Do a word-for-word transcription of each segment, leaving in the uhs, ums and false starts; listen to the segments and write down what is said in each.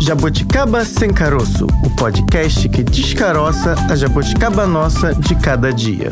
Jabuticaba Sem Caroço, o podcast que descaroça a jabuticaba nossa de cada dia.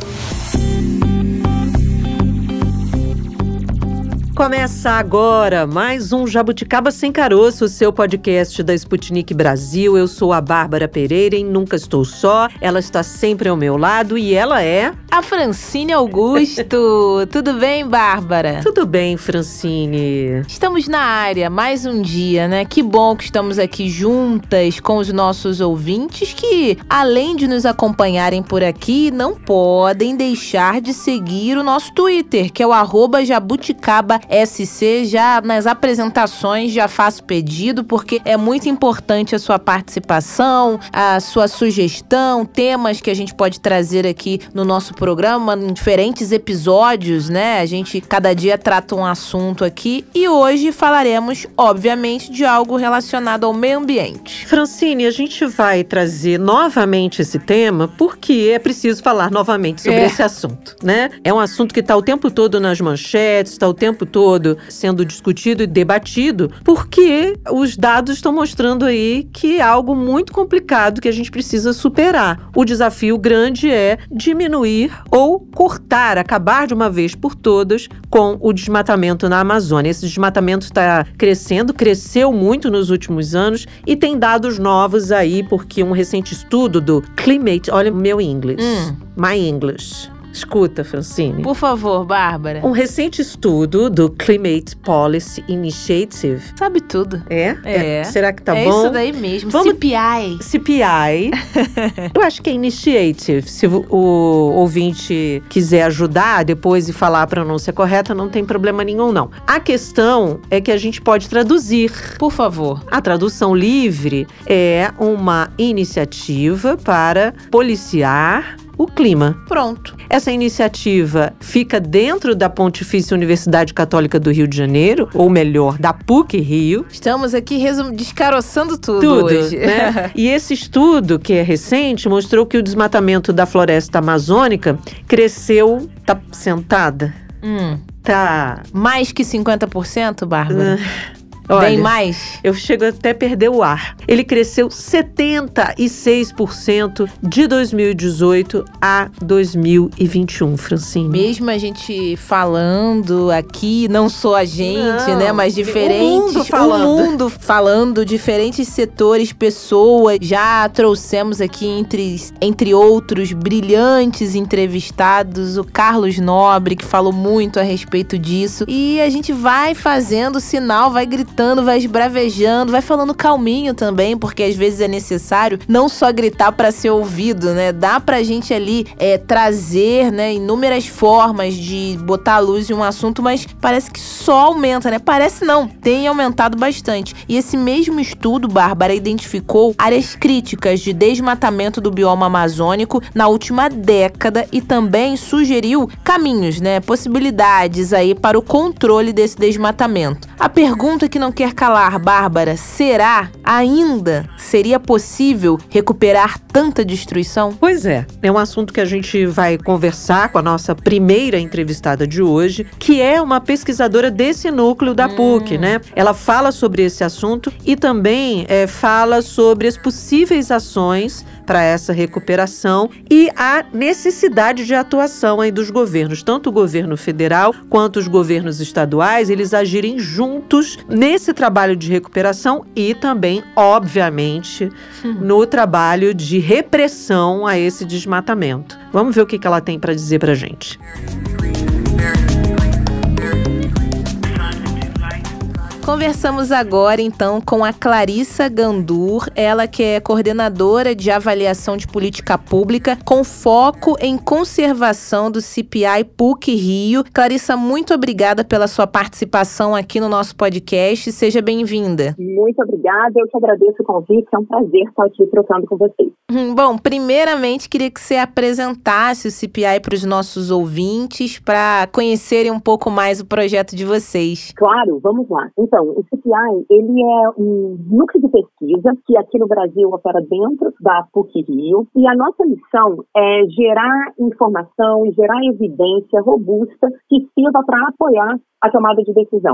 Começa agora mais um Jabuticaba Sem Caroço, o seu podcast da Sputnik Brasil. Eu sou a Bárbara Pereira e nunca estou só. Ela está sempre ao meu lado e ela é... a Francine Augusto. Tudo bem, Bárbara? Tudo bem, Francine. Estamos na área, mais um dia, né? Que bom que estamos aqui juntas com os nossos ouvintes que, além de nos acompanharem por aqui, não podem deixar de seguir o nosso Twitter, que é o arroba jabuticaba S C. Já nas apresentações já faço pedido, porque é muito importante a sua participação, a sua sugestão, temas que a gente pode trazer aqui no nosso programa, em diferentes episódios, né? A gente cada dia trata um assunto aqui e hoje falaremos, obviamente, de algo relacionado ao meio ambiente. Francine, a gente vai trazer novamente esse tema porque é preciso falar novamente sobre É. esse assunto, né? É um assunto que está o tempo todo nas manchetes, está o tempo todo sendo discutido e debatido, porque os dados estão mostrando aí que é algo muito complicado que a gente precisa superar. O desafio grande é diminuir ou cortar, acabar de uma vez por todas com o desmatamento na Amazônia. Esse desmatamento está crescendo, cresceu muito nos últimos anos e tem dados novos aí, porque um recente estudo do Climate... Olha o meu inglês. Hum. My English. Escuta, Francine. Por favor, Bárbara. Um recente estudo do Climate Policy Initiative. Sabe tudo. É? É. Será que tá é bom? isso daí mesmo. Vamos- C P I. C P I. Eu acho que é Initiative. Se o, o ouvinte quiser ajudar depois e falar a pronúncia correta, não tem problema nenhum, não. A questão é que a gente pode traduzir. Por favor. A tradução livre é uma iniciativa para policiar o clima. Pronto. Essa iniciativa fica dentro da Pontifícia Universidade Católica do Rio de Janeiro, ou melhor, da PUC Rio. Estamos aqui resum... descaroçando tudo, Tudo, hoje. né? E esse estudo, que é recente, mostrou que o desmatamento da floresta amazônica cresceu... Tá sentada? hum. Tá... Mais que cinquenta por cento, Bárbara? Olha, Bem mais? eu chego até a perder o ar. Ele cresceu setenta e seis por cento de dois mil e dezoito a dois mil e vinte e um, Francine. Mesmo a gente falando aqui, não só a gente, Não, né? Mas diferentes... o mundo falando. O mundo falando, diferentes setores, pessoas. Já trouxemos aqui, entre, entre outros brilhantes entrevistados, o Carlos Nobre, que falou muito a respeito disso. E a gente vai fazendo sinal, vai gritando, vai esbravejando, vai falando calminho também, porque às vezes é necessário não só gritar para ser ouvido, né? Dá pra gente ali é, trazer, né, inúmeras formas de botar a luz em um assunto, mas parece que só aumenta, né? Parece não, tem aumentado bastante. E esse mesmo estudo, Bárbara, identificou áreas críticas de desmatamento do bioma amazônico na última década e também sugeriu caminhos, né, possibilidades aí para o controle desse desmatamento. A pergunta que não quer calar, Bárbara, será ainda seria possível recuperar tanta destruição? Pois é, é um assunto que a gente vai conversar com a nossa primeira entrevistada de hoje, que é uma pesquisadora desse núcleo da PUC, né? Ela fala sobre esse assunto e também é, fala sobre as possíveis ações para essa recuperação e a necessidade de atuação aí dos governos, tanto o governo federal quanto os governos estaduais, eles agirem juntos nesse trabalho de recuperação e também, obviamente, no trabalho de repressão a esse desmatamento. Vamos ver o que que ela tem para dizer para a gente. Conversamos agora, então, com a Clarissa Gandur, ela que é coordenadora de avaliação de política pública com foco em conservação do C P I PUC Rio. Clarissa, muito obrigada pela sua participação aqui no nosso podcast. Seja bem-vinda. Muito obrigada, eu que agradeço o convite, é um prazer estar aqui trocando com vocês. Hum, bom, primeiramente, queria que você apresentasse o C P I para os nossos ouvintes, para conhecerem um pouco mais o projeto de vocês. Claro, vamos lá. Então, o C P I, ele é um núcleo de pesquisa que aqui no Brasil opera dentro da PUC Rio, e a nossa missão é gerar informação e gerar evidência robusta que sirva para apoiar a tomada de decisão.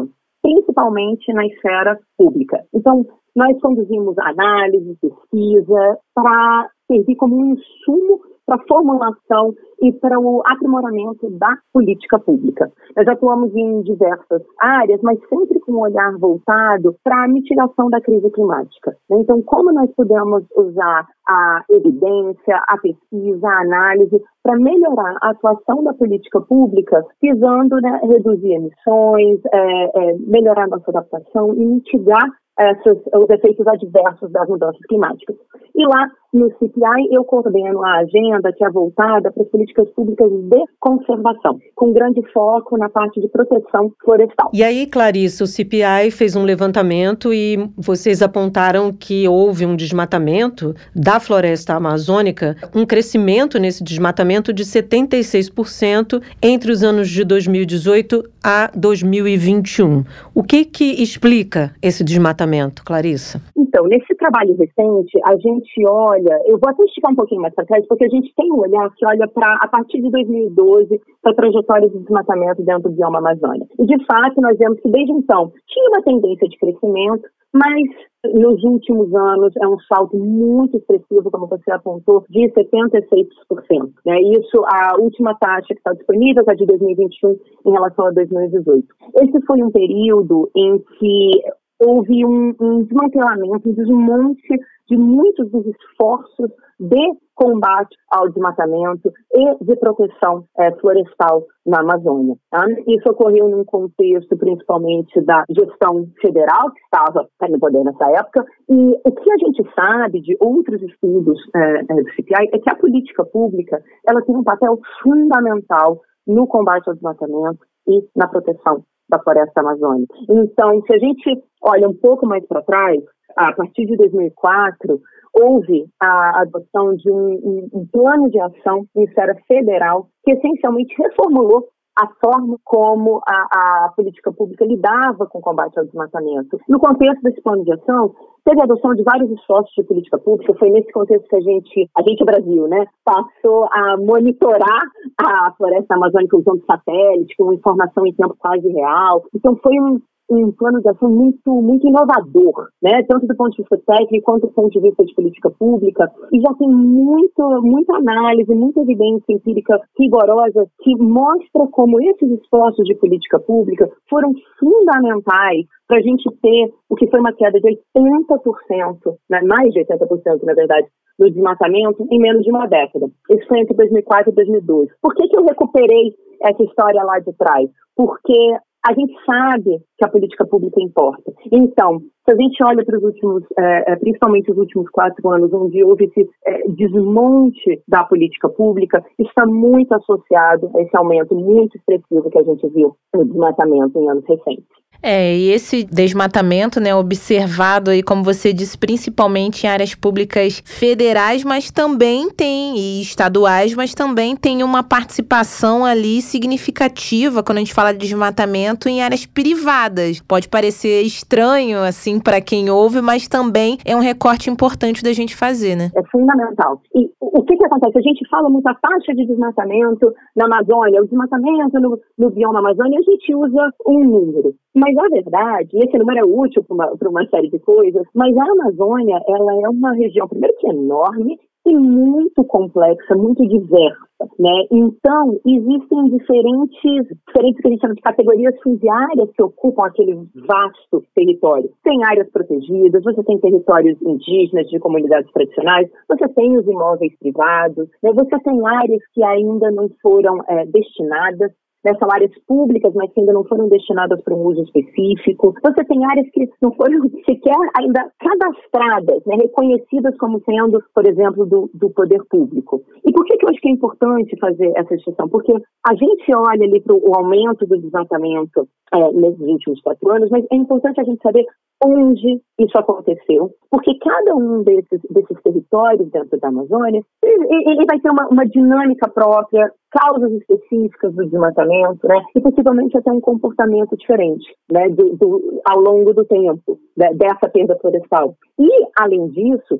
principalmente na esfera pública. Então, nós conduzimos análise, pesquisa, para servir como um insumo para a formulação e para o aprimoramento da política pública. Nós atuamos em diversas áreas, mas sempre com um olhar voltado para a mitigação da crise climática. Então, como nós podemos usar a evidência, a pesquisa, a análise para melhorar a atuação da política pública, visando, né, reduzir emissões, é, é, melhorar a nossa adaptação e mitigar Essas, os efeitos adversos das mudanças climáticas. E lá no C P I eu coordeno a agenda que é voltada para as políticas públicas de conservação, com grande foco na parte de proteção florestal. E aí, Clarice, o C P I fez um levantamento e vocês apontaram que houve um desmatamento da floresta amazônica, um crescimento nesse desmatamento de setenta e seis por cento entre os anos de dois mil e dezoito a dois mil e vinte e um. O que que explica esse desmatamento, Clarissa? Então, nesse trabalho recente, a gente olha, eu vou até esticar um pouquinho mais para trás, porque a gente tem um olhar que olha para, a partir de dois mil e doze, para a trajetória de desmatamento dentro do bioma Amazônia. E, de fato, nós vemos que, desde então, tinha uma tendência de crescimento, mas nos últimos anos é um salto muito expressivo, como você apontou, de setenta e seis por cento. Né? Isso, a última taxa que está disponível é de dois mil e vinte e um em relação a dois mil e dezoito. Esse foi um período em que houve um, um desmantelamento, um desmonte de muitos dos esforços de combate ao desmatamento e de proteção é, florestal na Amazônia. Tá? Isso ocorreu num contexto principalmente da gestão federal, que estava no poder nessa época, e o que a gente sabe de outros estudos é, do C P I é que a política pública ela tem um papel fundamental no combate ao desmatamento e na proteção da floresta amazônica. Então, se a gente olha um pouco mais para trás, a partir de dois mil e quatro, houve a adoção de um, um, um plano de ação em esfera federal que essencialmente reformulou a forma como a, a política pública lidava com o combate ao desmatamento. No contexto desse plano de ação, teve a adoção de vários esforços de política pública. Foi nesse contexto que a gente, a gente, Brasil, né, passou a monitorar a floresta amazônica usando satélite, com informação em tempo quase real. Então, foi um um plano de ação muito, muito inovador, né? Tanto do ponto de vista técnico quanto do ponto de vista de política pública, e já tem muito, muita análise, muita evidência empírica rigorosa que mostra como esses esforços de política pública foram fundamentais para a gente ter o que foi uma queda de oitenta por cento, né? Mais de oitenta por cento, na verdade, no desmatamento em menos de uma década. Isso foi entre dois mil e quatro e dois mil e doze. Por que que eu recuperei essa história lá de trás? Porque a gente sabe que a política pública importa. Então, se a gente olha para os últimos, é, principalmente os últimos quatro anos, onde houve esse é, desmonte da política pública, está muito associado a esse aumento muito expressivo que a gente viu no desmatamento em anos recentes. É, e esse desmatamento, né, observado aí, como você disse, principalmente em áreas públicas federais, mas também tem, e estaduais, mas também tem uma participação ali significativa quando a gente fala de desmatamento em áreas privadas. Pode parecer estranho, assim, para quem ouve, mas também é um recorte importante da gente fazer, né? É fundamental. E o que que acontece? A gente fala muito a taxa de desmatamento na Amazônia, o desmatamento no, no bioma Amazônia, a gente usa um número. Mas, na verdade, esse número é útil para uma, para uma série de coisas, mas a Amazônia, ela é uma região, primeiro que é enorme e muito complexa, muito diversa, né? Então, existem diferentes, diferentes que a gente chama de categorias fundiárias que ocupam aquele vasto território. Tem áreas protegidas, você tem territórios indígenas de comunidades tradicionais, você tem os imóveis privados, né? Você tem áreas que ainda não foram é, destinadas, né, são áreas públicas, mas que ainda não foram destinadas para um uso específico. Você tem áreas que não foram sequer ainda cadastradas, né, reconhecidas como sendo, por exemplo, do, do poder público. E por que, que eu acho que é importante fazer essa distinção? Porque a gente olha ali para o aumento do desmatamento é, nesses últimos quatro anos, mas é importante a gente saber onde isso aconteceu, porque cada um desses, desses territórios dentro da Amazônia, ele, ele vai ter uma, uma dinâmica própria, causas específicas do desmatamento, né, e possivelmente até um comportamento diferente, né, do, do, ao longo do tempo, né, dessa perda florestal. E, além disso,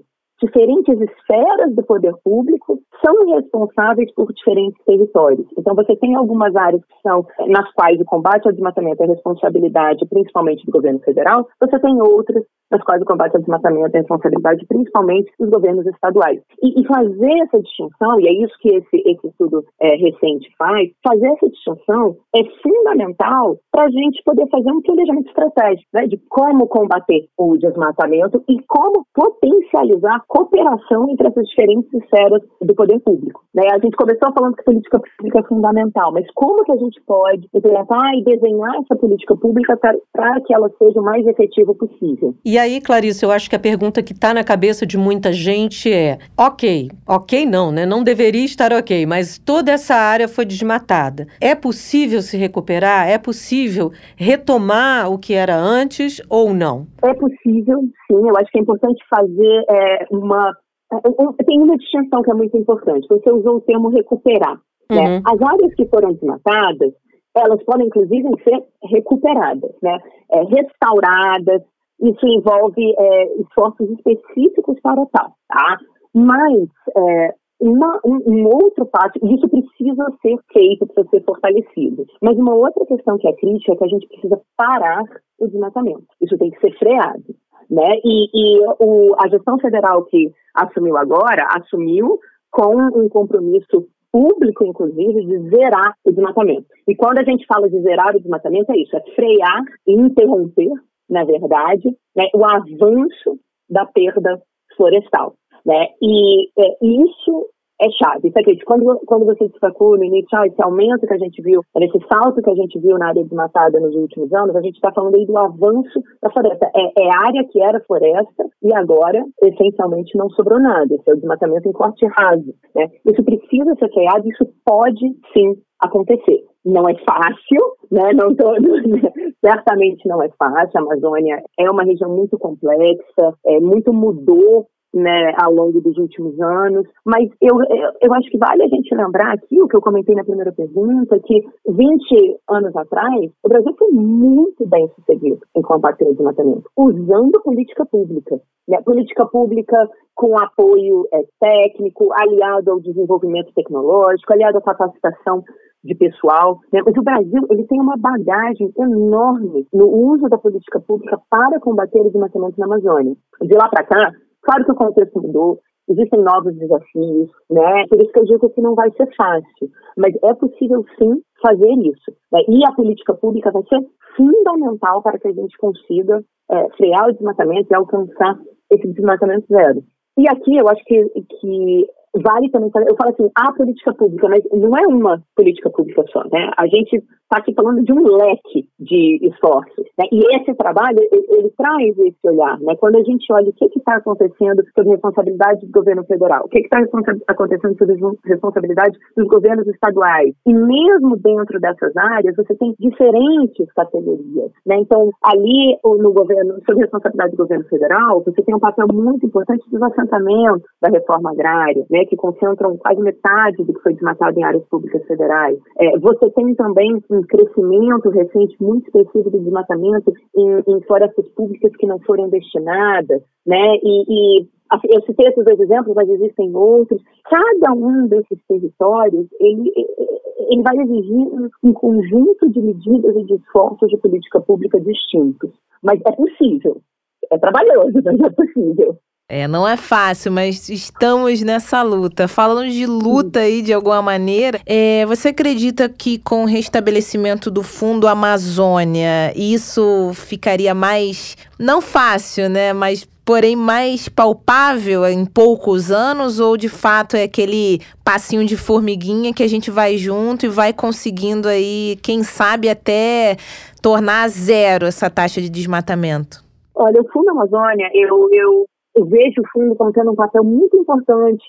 diferentes esferas do poder público são responsáveis por diferentes territórios. Então, você tem algumas áreas que são, nas quais o combate ao desmatamento é responsabilidade principalmente do governo federal, você tem outras nas quais o combate ao desmatamento é responsabilidade principalmente dos governos estaduais. E, e fazer essa distinção, e é isso que esse, esse estudo é, recente faz, fazer essa distinção é fundamental para a gente poder fazer um planejamento estratégico, né, de como combater o desmatamento e como potencializar a cooperação entre essas diferentes esferas do poder público. Né? A gente começou falando que política pública é fundamental, mas como que a gente pode implementar e desenhar essa política pública para que ela seja o mais efetiva possível? E aí, Clarice, eu acho que a pergunta que está na cabeça de muita gente é, ok, ok não, né? Não deveria estar ok, mas toda essa área foi desmatada. É possível se recuperar? É possível retomar o que era antes ou não? É possível, sim. Eu acho que é importante fazer é, uma... Tem uma distinção que é muito importante. Você usou o termo recuperar. Uhum. Né? As áreas que foram desmatadas, elas podem, inclusive, ser recuperadas, né? É, restauradas. Isso envolve é, esforços específicos para tal, tá? Mas é, uma, um, um outro passo, isso precisa ser feito, precisa ser fortalecido. Mas uma outra questão que é crítica é que a gente precisa parar o desmatamento. Isso tem que ser freado, né? E, e o, a gestão federal que assumiu agora, assumiu com um compromisso público, inclusive, de zerar o desmatamento. E quando a gente fala de zerar o desmatamento, é isso, é frear e interromper, na verdade, né, o avanço da perda florestal, né? E é, isso é chave. Isso aqui, quando, quando você destacou no início, ah, esse aumento que a gente viu, esse salto que a gente viu na área desmatada nos últimos anos, a gente está falando aí do avanço da floresta. É, é área que era floresta e agora, essencialmente, não sobrou nada. Esse é o desmatamento em corte raso, né? Isso precisa ser freado, isso pode, sim, acontecer. Não é fácil, né? Não tô, certamente não é fácil. A Amazônia é uma região muito complexa, é, muito mudou, né, ao longo dos últimos anos, mas eu, eu, eu acho que vale a gente lembrar aqui, o que eu comentei na primeira pergunta, que vinte anos atrás, o Brasil foi muito bem sucedido em combater o desmatamento, usando política pública, né, política pública com apoio é, técnico, aliado ao desenvolvimento tecnológico, aliado à capacitação de pessoal, né? Mas o Brasil, ele tem uma bagagem enorme no uso da política pública para combater o desmatamento na Amazônia. De lá para cá, claro que o contexto mudou, existem novos desafios, né? Por isso que eu digo que não vai ser fácil, mas é possível sim fazer isso, né? E a política pública vai ser fundamental para que a gente consiga é, frear o desmatamento e alcançar esse desmatamento zero. E aqui eu acho que, que vale também, eu falo assim, a política pública, mas não é uma política pública só, né? A gente está aqui falando de um leque de esforços, né? E esse trabalho, ele, ele traz esse olhar, né? Quando a gente olha o que está acontecendo sobre responsabilidade do governo federal, o que está acontecendo sobre responsabilidade dos governos estaduais, e mesmo dentro dessas áreas, você tem diferentes categorias, né? Então, ali no governo, sobre responsabilidade do governo federal, você tem um papel muito importante dos assentamentos da reforma agrária, né? Que concentram quase metade do que foi desmatado em áreas públicas federais. É, você tem também um crescimento recente muito expressivo do desmatamento em, em florestas públicas que não foram destinadas, né? E, e eu citei esses dois exemplos, mas existem outros. Cada um desses territórios, ele, ele vai exigir um, um conjunto de medidas e de esforços de política pública distintos. Mas é possível. É trabalhoso, mas é possível. É, não é fácil, mas estamos nessa luta. Falando de luta aí, de alguma maneira, é, você acredita que com o restabelecimento do Fundo Amazônia, isso ficaria mais, não fácil, né, mas porém mais palpável em poucos anos, ou de fato é aquele passinho de formiguinha que a gente vai junto e vai conseguindo aí, quem sabe até tornar zero essa taxa de desmatamento? Olha, o Fundo Amazônia, eu... eu... Eu vejo o fundo como tendo um papel muito importante,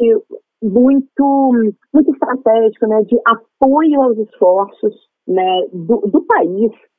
muito, muito estratégico, né, de apoio aos esforços, né, do, do país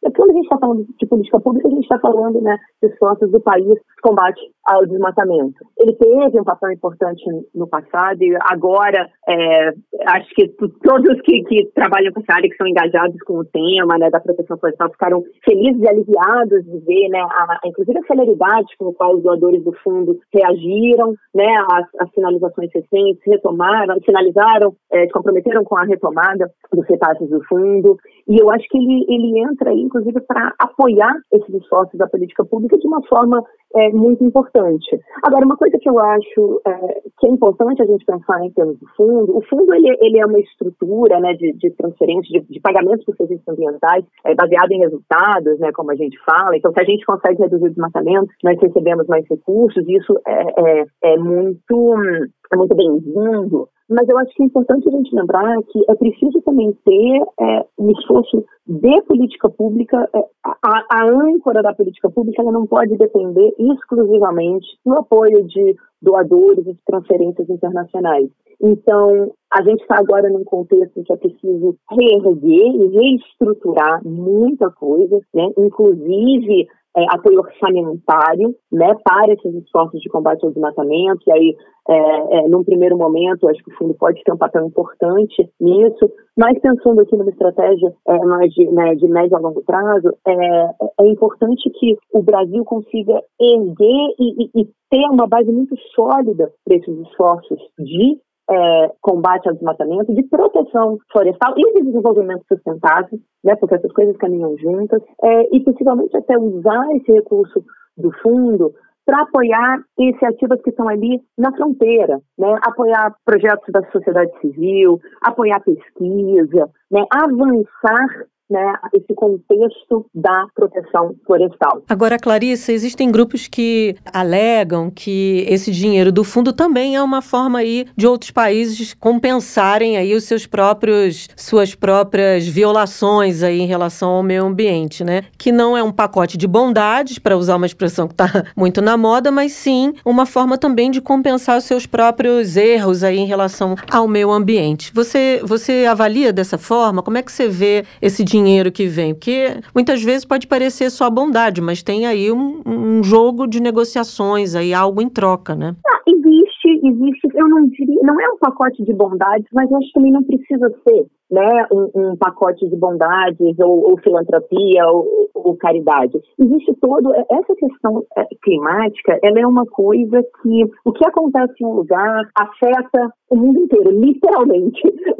quando a gente está falando de política pública, a gente está falando, né, de esforços do país de combate ao desmatamento. Ele teve um papel importante no passado e agora é, acho que todos que, que trabalham com essa área, que são engajados com o tema, né, da proteção florestal, ficaram felizes e aliviados de ver, né, a, inclusive a celeridade com a qual os doadores do fundo reagiram, né, às, às sinalizações recentes, retomaram, sinalizaram, é, se comprometeram com a retomada dos repasses do fundo. E eu acho que ele, ele entra aí, inclusive, para apoiar esses esforços da política pública de uma forma é, muito importante. Agora, uma coisa que eu acho é, que é importante a gente pensar em termos do fundo, o fundo ele, ele é uma estrutura, né, de, de transferência, de, de pagamentos por serviços ambientais, é, baseado em resultados, né, como a gente fala. Então, se a gente consegue reduzir o desmatamento, nós recebemos mais recursos, e isso é, é, é muito, é muito bem-vindo. Mas eu acho que é importante a gente lembrar que é preciso também ter é, um esforço de política pública. É, a, a âncora da política pública ela não pode depender exclusivamente do apoio de doadores e de transferências internacionais. Então, a gente está agora num contexto em que é preciso reerguer e reestruturar muita coisa, né? Inclusive É, apoio orçamentário, né, para esses esforços de combate ao desmatamento. E aí, é, é, num primeiro momento, acho que o fundo pode ter um papel importante nisso, mas pensando aqui numa estratégia é, mais de, né, de médio a longo prazo, é, é importante que o Brasil consiga erguer e, e, e ter uma base muito sólida para esses esforços de É, combate ao desmatamento, de proteção florestal e de desenvolvimento sustentável, né, porque essas coisas caminham juntas, é, e possivelmente até usar esse recurso do fundo para apoiar iniciativas que estão ali na fronteira, né, apoiar projetos da sociedade civil, apoiar pesquisa, né, avançar, né, esse contexto da proteção florestal. Agora, Clarissa, existem grupos que alegam que esse dinheiro do fundo também é uma forma aí de outros países compensarem aí os seus próprios, suas próprias violações aí em relação ao meio ambiente, né? Que não é um pacote de bondades, para usar uma expressão que está muito na moda, mas sim uma forma também de compensar os seus próprios erros aí em relação ao meio ambiente. Você, você avalia dessa forma? Como é que você vê esse dinheiro dinheiro que vem? Porque muitas vezes pode parecer só bondade, mas tem aí um, um jogo de negociações, aí algo em troca, né? Ah, existe, existe, eu não diria, não é um pacote de bondades, mas eu acho que também não precisa ser, né, um, um pacote de bondades ou, ou filantropia ou, ou caridade. Existe todo, essa questão climática, ela é uma coisa que o que acontece em um lugar afeta o mundo inteiro, literalmente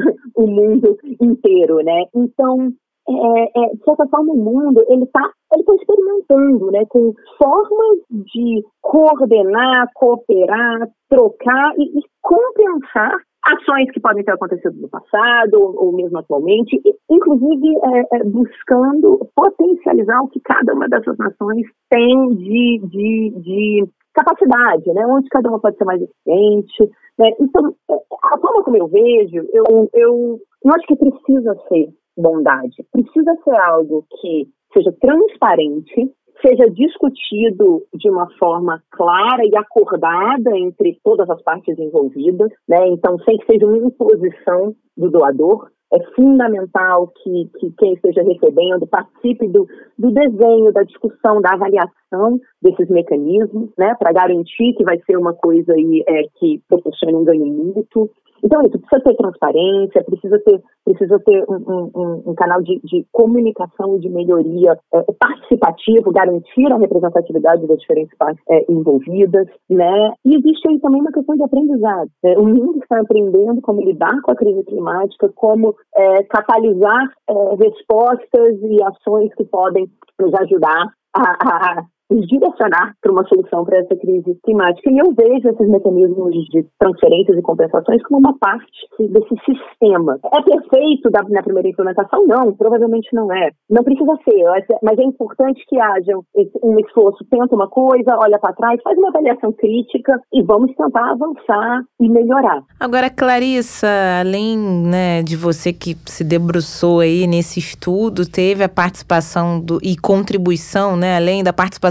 o mundo inteiro, né? Então, É, é, de certa forma, o mundo ele está ele tá experimentando, né, com formas de coordenar, cooperar, trocar e, e compensar ações que podem ter acontecido no passado ou, ou mesmo atualmente, e, inclusive é, é, buscando potencializar o que cada uma dessas nações tem de, de, de capacidade, né, onde cada uma pode ser mais eficiente. Né? Então, a forma como eu vejo, eu, eu, eu acho que precisa ser bondade. Precisa ser algo que seja transparente, seja discutido de uma forma clara e acordada entre todas as partes envolvidas, né? Então, sem que seja uma imposição do doador. É fundamental que, que quem esteja recebendo participe do, do desenho, da discussão, da avaliação desses mecanismos, né? Para garantir que vai ser uma coisa aí, é, que proporcione um ganho mútuo. Então, isso precisa ter transparência, precisa ter, precisa ter um, um, um canal de, de comunicação e de melhoria é, participativo, garantir a representatividade das diferentes partes é, envolvidas, né? E existe aí também uma questão de aprendizado. Né? O mundo está aprendendo como lidar com a crise climática, como é, catalisar é, respostas e ações que podem nos ajudar a, a nos direcionar para uma solução para essa crise climática. E eu vejo esses mecanismos de transferências e compensações como uma parte desse sistema. É perfeito da, na primeira implementação? Não, provavelmente não é. Não precisa ser, mas é importante que haja um esforço, tenta uma coisa, olha para trás, faz uma avaliação crítica e vamos tentar avançar e melhorar. Agora, Clarissa, além, né, de você que se debruçou aí nesse estudo, teve a participação do, e contribuição, né, além da participação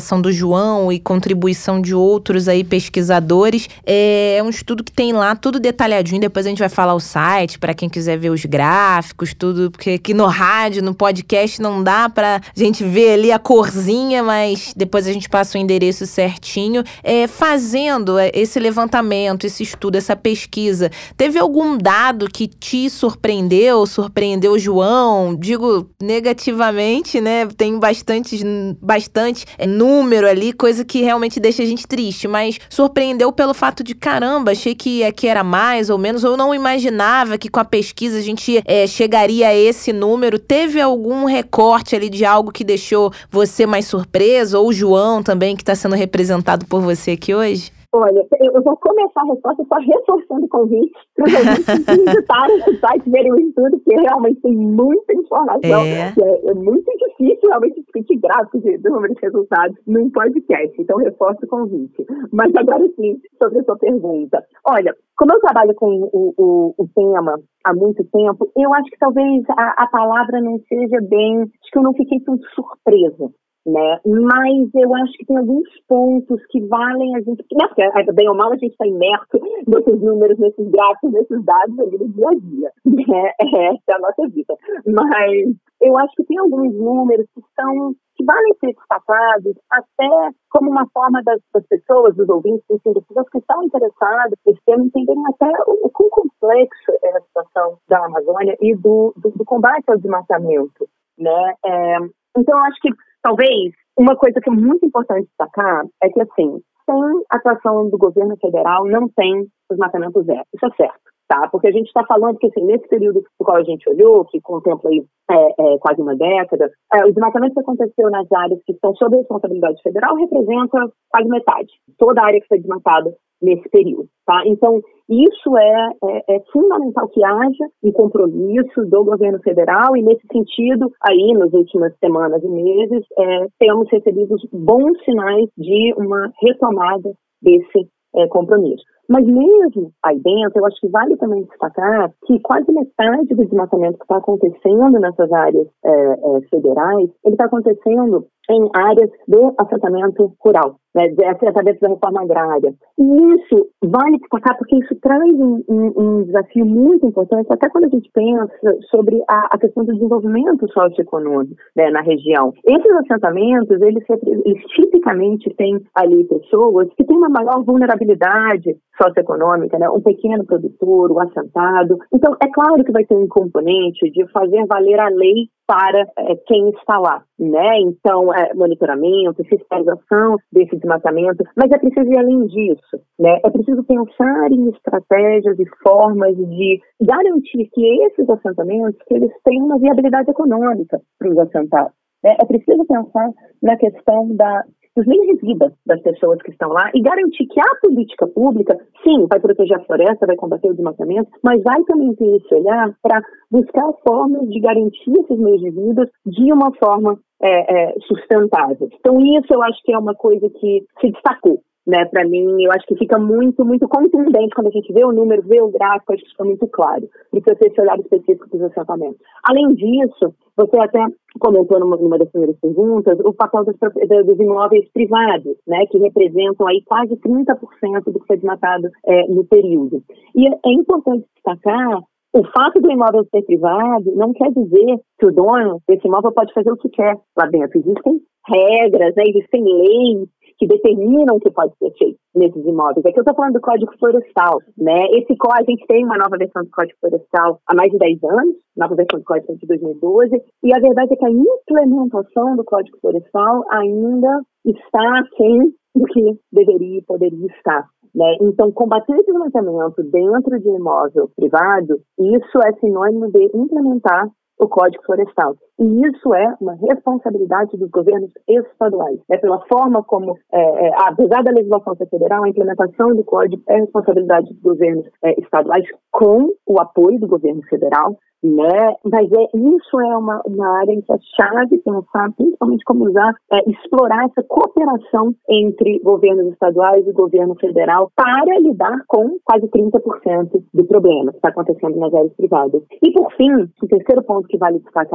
participação do João e contribuição de outros aí pesquisadores. É um estudo que tem lá tudo detalhadinho, depois a gente vai falar o site para quem quiser ver os gráficos, tudo, porque aqui no rádio, no podcast não dá pra gente ver ali a corzinha, mas depois a gente passa o endereço certinho. É, fazendo esse levantamento, esse estudo, essa pesquisa, teve algum dado que te surpreendeu, surpreendeu o João? Digo negativamente, né? Tem bastante, bastante número ali, coisa que realmente deixa a gente triste, mas surpreendeu pelo fato de, caramba, achei que aqui era mais ou menos, ou não imaginava que com a pesquisa a gente é, chegaria a esse número. Teve algum recorte ali de algo que deixou você mais surpreso, ou o João também, que está sendo representado por você aqui hoje? Olha, eu vou começar a resposta só reforçando o convite para os ouvintes visitarem o site, verem o estudo, porque realmente tem muita informação. É, é, é muito difícil realmente discutir gráficos de números de resultados num podcast, então reforço o convite. Mas agora sim, sobre a sua pergunta. Olha, como eu trabalho com o, o, o tema há muito tempo, eu acho que talvez a, a palavra não seja bem... Acho que eu não fiquei tão surpresa, né? Mas eu acho que tem alguns pontos que valem a gente... Né? Porque, bem ou mal, a gente está imerso nesses números, nesses gráficos, nesses dados ali no dia a dia. Né? Essa é a nossa vida. Mas eu acho que tem alguns números que são... que valem ser destacados até como uma forma das, das pessoas, dos ouvintes, enfim, das pessoas que estão interessadas nesse tema, entenderem até o, o quão complexo é a situação da Amazônia e do, do, do combate ao desmatamento, né? É, então, eu acho que talvez uma coisa que é muito importante destacar é que, assim, sem atuação do governo federal, não tem desmatamento zero. Isso é certo, tá? Porque a gente está falando que, assim, nesse período do qual a gente olhou, que contempla aí é, é, quase uma década, é, o desmatamento que aconteceu nas áreas que estão sob a responsabilidade federal representa quase metade. Toda a área que foi desmatada nesse período, tá? Então, isso é, é, é fundamental que haja um compromisso do governo federal e, nesse sentido, aí, nas últimas semanas e meses, é, temos recebido bons sinais de uma retomada desse é, compromisso. Mas mesmo aí dentro, eu acho que vale também destacar que quase metade do desmatamento que está acontecendo nessas áreas é, é, federais, ele está acontecendo em áreas do assentamento rural, né, através da reforma agrária. E isso vale destacar porque isso traz um, um, um desafio muito importante, até quando a gente pensa sobre a, a questão do desenvolvimento socioeconômico, né, na região. Esses assentamentos, eles, eles tipicamente têm ali pessoas que têm uma maior vulnerabilidade socioeconômica, né, um pequeno produtor, o assentado. Então, é claro que vai ter um componente de fazer valer a lei para é, quem está lá, né? Então, é, monitoramento, fiscalização desse desmatamento, mas é preciso ir além disso, né? É preciso pensar em estratégias e formas de garantir que esses assentamentos, que eles tenham uma viabilidade econômica para os assentados, né? É preciso pensar na questão da os meios de vida das pessoas que estão lá e garantir que a política pública, sim, vai proteger a floresta, vai combater o desmatamento, mas vai também ter esse olhar para buscar formas de garantir esses meios de vida de uma forma é, é, sustentável. Então, isso eu acho que é uma coisa que se destacou, né? Para mim, eu acho que fica muito, muito contundente quando a gente vê o número, vê o gráfico, acho que fica muito claro. Precisa ter esse olhar específico dos assentamentos. Além disso, você até comentou numa, numa das primeiras perguntas, o papel dos, dos imóveis privados, né, que representam aí quase trinta por cento do que foi desmatado é, no período. E é, é importante destacar, o fato do imóvel ser privado não quer dizer que o dono desse imóvel pode fazer o que quer lá dentro. Existem regras, né, existem leis que determinam o que pode ser feito nesses imóveis. Aqui eu estou falando do Código Florestal, né? Esse código, a gente tem uma nova versão do Código Florestal há mais de dez anos, nova versão do Código de dois mil e doze, e a verdade é que a implementação do Código Florestal ainda está aquém do que deveria e poderia estar, né? Então, combater o desmatamento dentro de um imóvel privado, isso é sinônimo de implementar o Código Florestal. E isso é uma responsabilidade dos governos estaduais. É pela forma como, é, é, apesar da legislação federal, a implementação do Código é responsabilidade dos governos é, estaduais com o apoio do governo federal, né? Mas é, isso é uma, uma área em que é chave pensar, principalmente como usar, é, explorar essa cooperação entre governos estaduais e governo federal para lidar com quase trinta por cento do problema que está acontecendo nas áreas privadas. E, por fim, o terceiro ponto que vale destacar aqui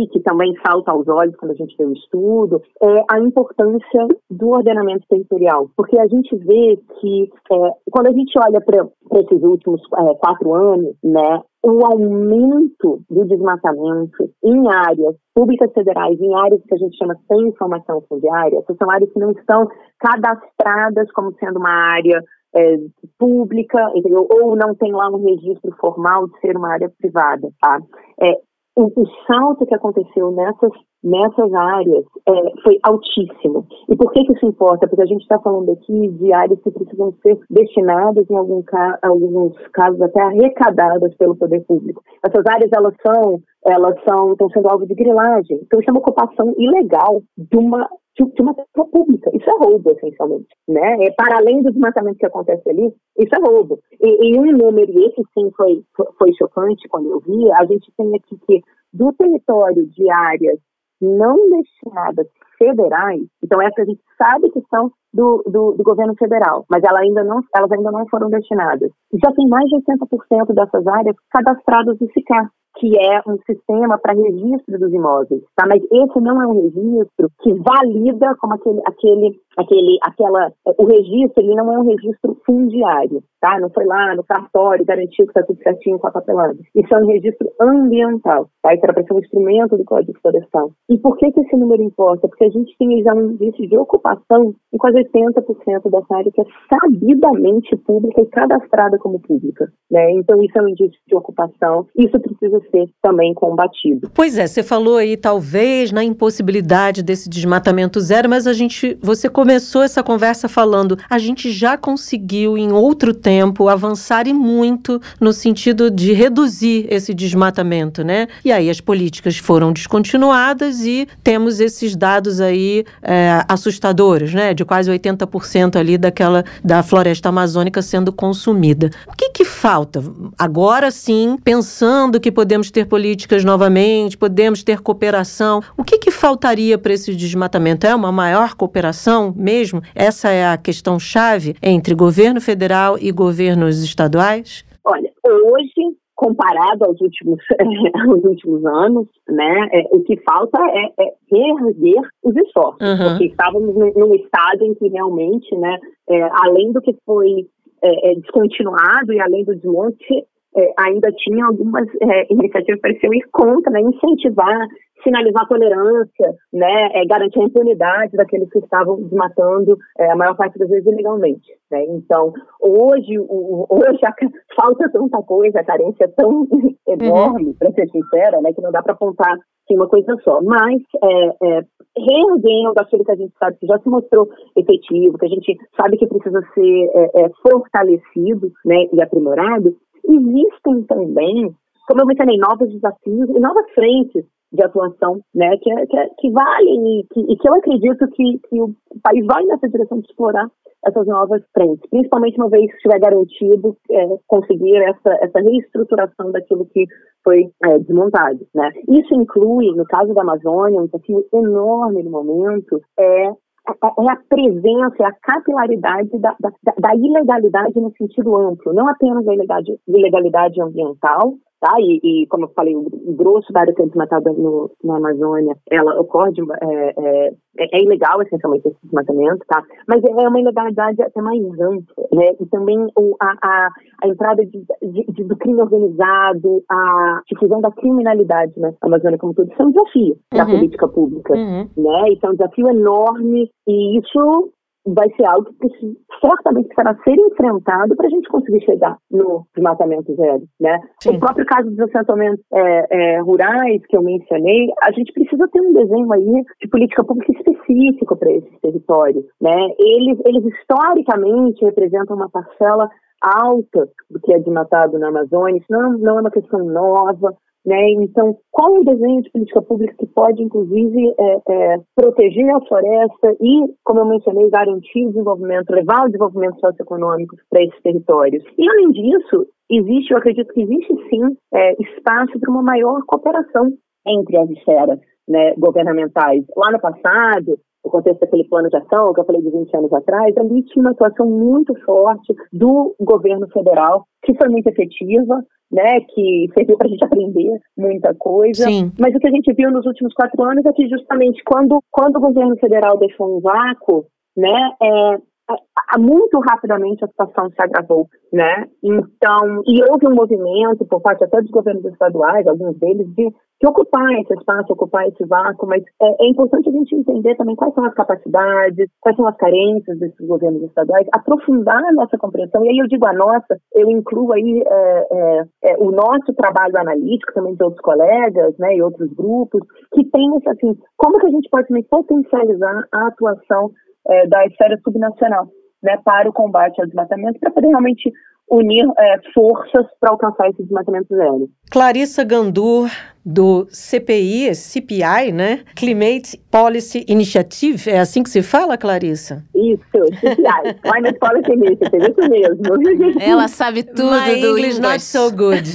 e que também salta aos olhos quando a gente vê o estudo, é a importância do ordenamento territorial. Porque a gente vê que, é, quando a gente olha para esses últimos é, quatro anos, né, o aumento do desmatamento em áreas públicas federais, em áreas que a gente chama sem informação fundiária, essas são áreas que não estão cadastradas como sendo uma área é, pública, entendeu? Ou não tem lá um registro formal de ser uma área privada, tá? É, o, o salto que aconteceu nessas, nessas áreas é, foi altíssimo. E por que que isso importa? Porque a gente está falando aqui de áreas que precisam ser destinadas, em algum ca- alguns casos até arrecadadas pelo poder público. Essas áreas, elas são, elas são, estão sendo alvo de grilagem. Então, isso é uma ocupação ilegal de uma, de, de uma pessoa pública. Isso é roubo, essencialmente, né? É, para além do desmatamento que acontece ali, isso é roubo. E, e um número, e esse sim foi, foi chocante quando eu vi, a gente tem aqui que do território de áreas não destinadas federais, então essas a gente sabe que são do, do, do governo federal, mas ela ainda não, elas ainda não foram destinadas. Já tem mais de oitenta por cento dessas áreas cadastradas no SICAR, que é um sistema para registro dos imóveis, tá? Mas esse não é um registro que valida como aquele, aquele, aquele, aquela, o registro, ele não é um registro fundiário, tá? Não foi lá no cartório, garantiu que está tudo certinho com a papelada. Isso é um registro ambiental, tá? Isso era para ser um instrumento do Código Florestal. E por que que esse número importa? Porque a gente tem já um índice de ocupação em quase oitenta por cento dessa área que é sabidamente pública e cadastrada como pública, né? Então isso é um indício de ocupação, isso precisa ser também combatido. Pois é, você falou aí talvez na impossibilidade desse desmatamento zero, mas a gente, você começou essa conversa falando, a gente já conseguiu em outro tempo avançar e muito no sentido de reduzir esse desmatamento, né? E aí as políticas foram descontinuadas e temos esses dados aí é, assustadores, né? De quase oitenta por cento ali daquela, da floresta amazônica sendo consumida. O que que falta? Agora sim, pensando que podemos Podemos ter políticas novamente, podemos ter cooperação. O que que faltaria para esse desmatamento? É uma maior cooperação mesmo? Essa é a questão chave entre governo federal e governos estaduais? Olha, hoje, comparado aos últimos, aos últimos anos, né, é, o que falta é, é reerguer os esforços, uhum. Porque estávamos num estado em que realmente, né, é, além do que foi é, é, descontinuado e além do desmonte, É, ainda tinha algumas é, iniciativas que pareciam ir contra, né, incentivar, sinalizar tolerância, né, é, garantir a impunidade daqueles que estavam desmatando é, a maior parte das vezes ilegalmente. Né? Então, hoje, o, hoje a, falta tanta coisa, a carência é tão enorme, uhum. para ser sincera, né, que não dá para apontar em uma coisa só. Mas, é, é, reerguendo aquilo que a gente sabe que já se mostrou efetivo, que a gente sabe que precisa ser é, é, fortalecido, né, e aprimorado, existem também, como eu mencionei, novos desafios e novas frentes de atuação, né, que, que, que valem e que, e que eu acredito que, que o país vai nessa direção de explorar essas novas frentes, principalmente uma vez que estiver garantido é, conseguir essa, essa reestruturação daquilo que foi é, desmontado. Né. Isso inclui, no caso da Amazônia, um desafio enorme no momento, é é a presença, é a capilaridade da, da, da ilegalidade no sentido amplo, não apenas da ilegalidade, ilegalidade ambiental, tá? E, e, como eu falei, o grosso da área que é desmatada no, na Amazônia, ela ocorre, de, é, é, é ilegal, essencialmente, esse desmatamento, tá? Mas é uma ilegalidade até mais ampla, né? E também o, a, a, a entrada de, de, de, do crime organizado, a difusão da criminalidade na Amazônia como todo, isso é um desafio uhum. da política pública, uhum. né? Isso é um desafio enorme e isso vai ser algo que precisa, certamente precisará ser enfrentado para a gente conseguir chegar no desmatamento zero, né? Sim. O próprio caso dos assentamentos é, é, rurais que eu mencionei, a gente precisa ter um desenho aí de política pública específico para esses territórios, né? Eles, eles historicamente representam uma parcela alta do que é desmatado na Amazônia, isso não, não é uma questão nova, né? Então, qual é o desenho de política pública que pode, inclusive, é, é, proteger a floresta e, como eu mencionei, garantir o desenvolvimento, levar o desenvolvimento socioeconômico para esses territórios? E, além disso, existe, eu acredito que existe, sim, é, espaço para uma maior cooperação entre as esferas, né, governamentais. Lá no passado, no contexto daquele plano de ação, que eu falei de vinte anos atrás, ali tinha uma atuação muito forte do governo federal, que foi muito efetiva, né, que serviu para a gente aprender muita coisa. Sim. Mas o que a gente viu nos últimos quatro anos é que justamente quando, quando o governo federal deixou um vácuo, né, é, a, a, muito rapidamente a situação se agravou, né? Então, e houve um movimento por parte até dos governos estaduais, alguns deles, de, de ocupar esse espaço, ocupar esse vácuo, mas é, é importante a gente entender também quais são as capacidades, quais são as carências desses governos estaduais, aprofundar a nossa compreensão, e aí eu digo a nossa, eu incluo aí é, é, é, o nosso trabalho analítico, também de outros colegas, né, e outros grupos, que tem, assim, como que a gente pode também potencializar a atuação É, da esfera subnacional, né, para o combate ao desmatamento, para poder realmente unir é, forças para alcançar esse desmatamento zero. Clarissa Gandur, do C P I, C P I, né? Climate Policy Initiative, é assim que se fala, Clarissa? Isso, C P I, Climate Policy Initiative, isso mesmo. Ela sabe tudo My do English not so good.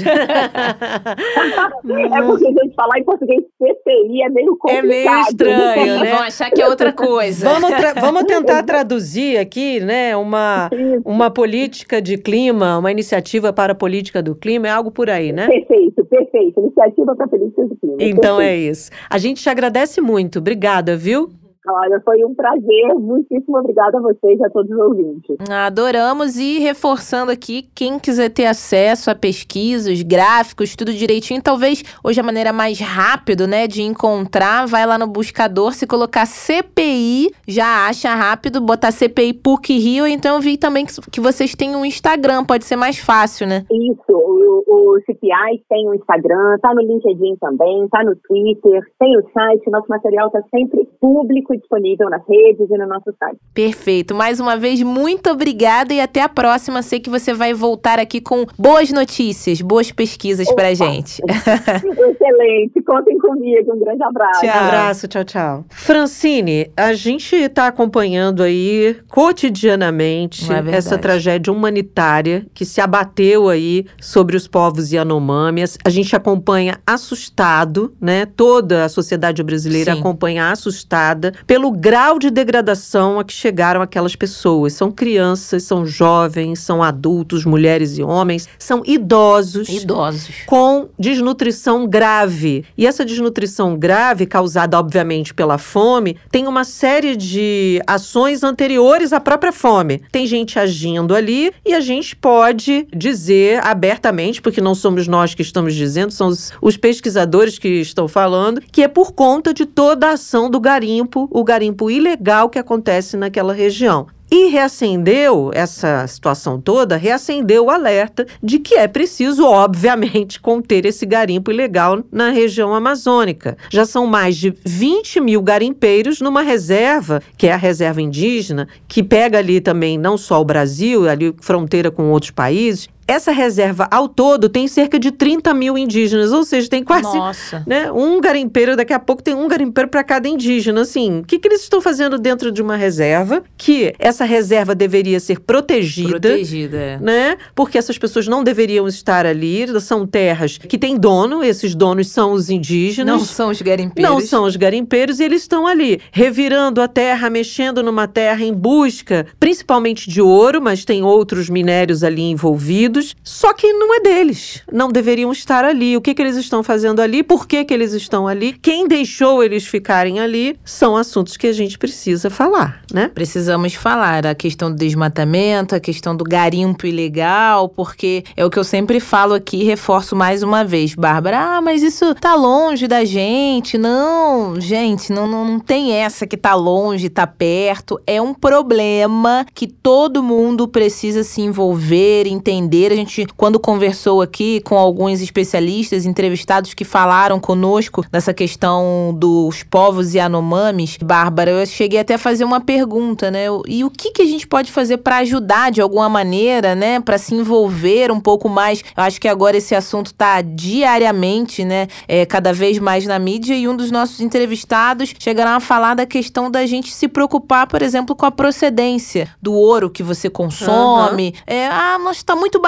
É porque a gente falar em português C P I é meio complicado. É meio estranho, né? Vão achar que é outra coisa. Vamos, tra- vamos tentar traduzir aqui, né, uma, uma política de clima, uma iniciativa para a política do clima, é algo por aí, né? Perfeito, perfeito. Iniciativa para a política do clima. Então perfeito. é isso. A gente te agradece muito. Obrigada, viu? Olha, foi um prazer. Muitíssimo obrigada a vocês e a todos os ouvintes. Adoramos, e reforçando aqui, quem quiser ter acesso a pesquisas, gráficos, tudo direitinho, talvez hoje a maneira mais rápida, né, de encontrar, vai lá no buscador, se colocar C P I, já acha rápido, botar C P I P U C Rio, então eu vi também que, que vocês têm um Instagram, pode ser mais fácil, né? Isso, o, o C P I tem o Instagram, tá no LinkedIn também, tá no Twitter, tem o site, nosso material tá sempre público e disponível nas redes e no nosso site. Perfeito. Mais uma vez, muito obrigada e até a próxima. Sei que você vai voltar aqui com boas notícias, boas pesquisas Opa. pra gente. Excelente. Contem comigo. Um grande abraço. Tchau. Abraço, tchau, tchau. Francine, a gente está acompanhando aí cotidianamente É essa tragédia humanitária que se abateu aí sobre os povos Yanomâmias. A gente acompanha assustado, né? Toda a sociedade brasileira Sim. acompanha assustada pelo grau de degradação a que chegaram aquelas pessoas. São crianças, são jovens, são adultos, mulheres e homens, são idosos. Idosos. Com desnutrição grave. E essa desnutrição grave, causada, obviamente, pela fome, tem uma série de ações anteriores à própria fome. Tem gente agindo ali e a gente pode dizer abertamente, porque não somos nós que estamos dizendo, são os, os pesquisadores que estão falando, que é por conta de toda a ação do garimpo, o garimpo ilegal que acontece naquela região. E reacendeu, essa situação toda, reacendeu o alerta de que é preciso, obviamente, conter esse garimpo ilegal na região amazônica. Já são mais de vinte mil garimpeiros numa reserva, que é a reserva indígena, que pega ali também não só o Brasil, ali fronteira com outros países. Essa reserva, ao todo, tem cerca de trinta mil indígenas, ou seja, tem quase Nossa. né, um garimpeiro, daqui a pouco tem um garimpeiro para cada indígena. Assim, o que, que eles estão fazendo dentro de uma reserva? Que essa reserva deveria ser protegida. Protegida, é. Né? Porque essas pessoas não deveriam estar ali, são terras que têm dono, esses donos são os indígenas. Não são os garimpeiros. Não são os garimpeiros, e eles estão ali, revirando a terra, mexendo numa terra em busca, principalmente de ouro, mas tem outros minérios ali envolvidos. Só que não é deles, não deveriam estar ali. O que, que eles estão fazendo ali, por que, que eles estão ali, quem deixou eles ficarem ali, são assuntos que a gente precisa falar, né? Precisamos falar a questão do desmatamento, a questão do garimpo ilegal, porque é o que eu sempre falo aqui e reforço mais uma vez, Bárbara. Ah, mas isso tá longe da gente. Não, gente, não, não, não tem essa que tá longe, tá perto. É um problema que todo mundo precisa se envolver, entender. A gente, quando conversou aqui com alguns especialistas, entrevistados que falaram conosco dessa questão dos povos Yanomamis, Bárbara, eu cheguei até a fazer uma pergunta, né? E o que, que a gente pode fazer para ajudar de alguma maneira, né? Para se envolver um pouco mais. Eu acho que agora esse assunto tá diariamente, né? É, cada vez mais na mídia, e um dos nossos entrevistados chegaram a falar da questão da gente se preocupar, por exemplo, com a procedência do ouro que você consome. Uhum. É, ah, mas tá muito barato.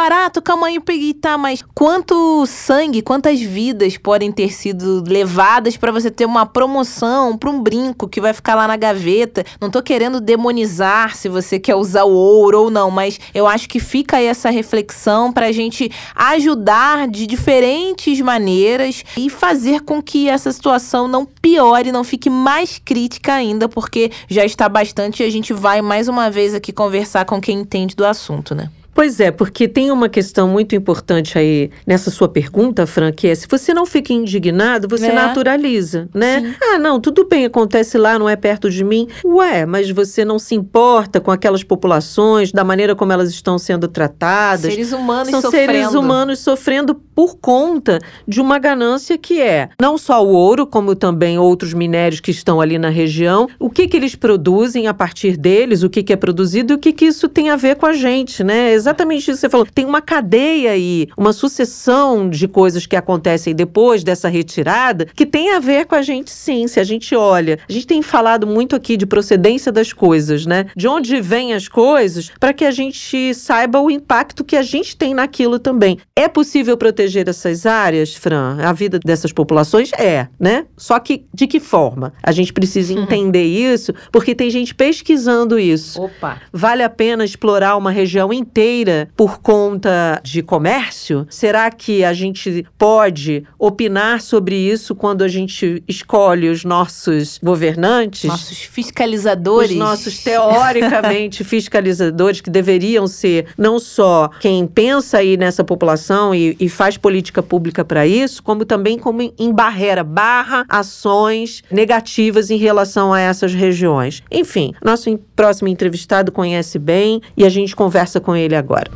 barato, calma aí, eu peguei, tá, mas quanto sangue, quantas vidas podem ter sido levadas pra você ter uma promoção, pra um brinco que vai ficar lá na gaveta? Não tô querendo demonizar se você quer usar o ouro ou não, mas eu acho que fica aí essa reflexão pra gente ajudar de diferentes maneiras e fazer com que essa situação não piore, não fique mais crítica ainda, porque já está bastante e a gente vai mais uma vez aqui conversar com quem entende do assunto, né? Pois é, porque tem uma questão muito importante aí nessa sua pergunta, Fran, que é se você não fica indignado, você É. naturaliza, né? Sim. Ah, não, tudo bem, acontece lá, não é perto de mim. Ué, mas você não se importa com aquelas populações, da maneira como elas estão sendo tratadas. Seres humanos São sofrendo. seres humanos sofrendo por conta de uma ganância que é não só o ouro, como também outros minérios que estão ali na região. O que que eles produzem a partir deles, o que que é produzido e o que que isso tem a ver com a gente, né? Exatamente isso que você falou. Tem uma cadeia aí, uma sucessão de coisas que acontecem depois dessa retirada que tem a ver com a gente, sim. Se a gente olha, a gente tem falado muito aqui de procedência das coisas, né? De onde vêm as coisas, para que a gente saiba o impacto que a gente tem naquilo também. É possível proteger essas áreas, Fran? A vida dessas populações? É, né? Só que de que forma? A gente precisa entender isso, porque tem gente pesquisando isso. Opa! Vale a pena explorar uma região inteira por conta de comércio? Será que a gente pode opinar sobre isso quando a gente escolhe os nossos governantes? Nossos fiscalizadores. Os nossos, teoricamente, fiscalizadores, que deveriam ser não só quem pensa aí nessa população e, e faz política pública para isso, como também como em, em barreira, barra ações negativas em relação a essas regiões. Enfim, nosso próximo entrevistado conhece bem e a gente conversa com ele agora.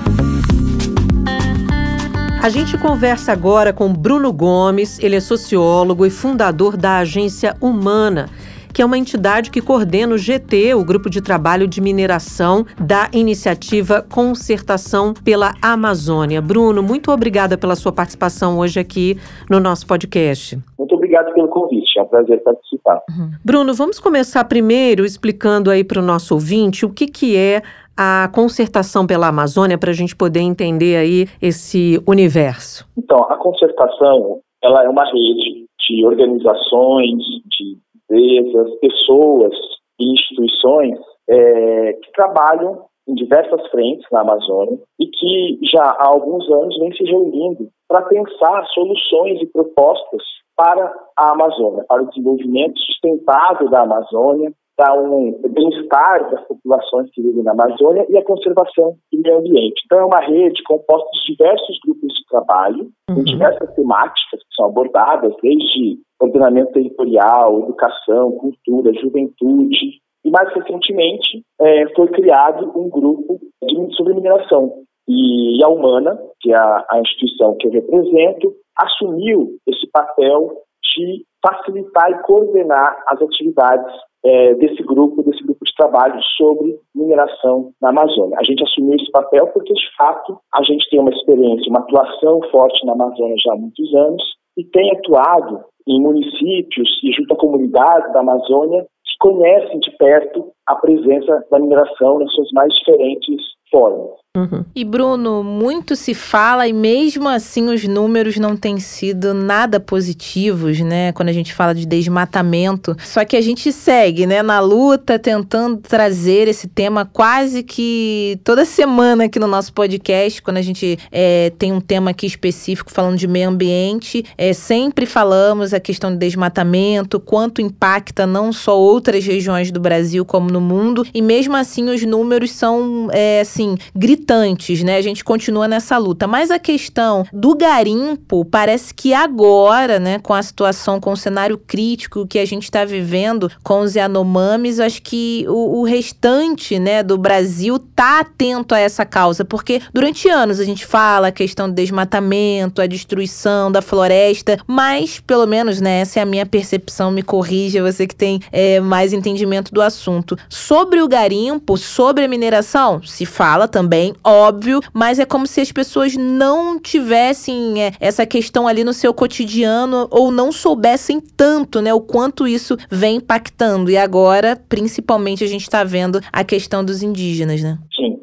A gente conversa agora com Bruno Gomes, ele é sociólogo e fundador da Agência Humana, que é uma entidade que coordena o G T, o Grupo de Trabalho de Mineração da Iniciativa Concertação pela Amazônia. Bruno, muito obrigada pela sua participação hoje aqui no nosso podcast. Muito obrigado pelo convite, é um prazer participar. Uhum. Bruno, vamos começar primeiro explicando aí para o nosso ouvinte o que, que é a concertação pela Amazônia, para a gente poder entender aí esse universo. Então, a concertação, ela é uma rede de organizações, de empresas, pessoas e instituições é, que trabalham em diversas frentes na Amazônia e que já há alguns anos vem se reunindo para pensar soluções e propostas para a Amazônia, para o desenvolvimento sustentável da Amazônia, para um bem-estar das populações que vivem na Amazônia e a conservação do meio ambiente. Então é uma rede composta de diversos grupos de trabalho, uhum. com diversas temáticas que são abordadas, desde ordenamento territorial, educação, cultura, juventude. E mais recentemente é, foi criado um grupo de, sobre mineração. E a Humana, que é a, a instituição que eu represento, assumiu esse papel de facilitar e coordenar as atividades É, desse grupo, desse grupo de trabalho sobre mineração na Amazônia. A gente assumiu esse papel porque, de fato, a gente tem uma experiência, uma atuação forte na Amazônia já há muitos anos e tem atuado em municípios e junto à comunidade da Amazônia que conhecem de perto a presença da mineração nas suas mais diferentes formas. Uhum. E Bruno, muito se fala e mesmo assim os números não têm sido nada positivos, né? Quando a gente fala de desmatamento. Só que a gente segue, né? Na luta, tentando trazer esse tema quase que toda semana aqui no nosso podcast, quando a gente é, tem um tema aqui específico falando de meio ambiente, é, sempre falamos a questão do desmatamento, quanto impacta não só outras regiões do Brasil como no mundo, e mesmo assim os números são, é, assim, gritantes, né? A gente continua nessa luta. Mas a questão do garimpo, parece que agora, né, com a situação, com o cenário crítico que a gente está vivendo com os Yanomamis, acho que o, o restante, né, do Brasil tá atento a essa causa, porque durante anos a gente fala a questão do desmatamento, a destruição da floresta, mas, pelo menos, né, essa é a minha percepção, me corrija, você que tem é, mais entendimento do assunto. Sobre o garimpo, sobre a mineração, se fala também, óbvio, mas é como se as pessoas não tivessem é, essa questão ali no seu cotidiano ou não soubessem tanto, né, o quanto isso vem impactando. E agora, principalmente, a gente está vendo a questão dos indígenas, né? Sim.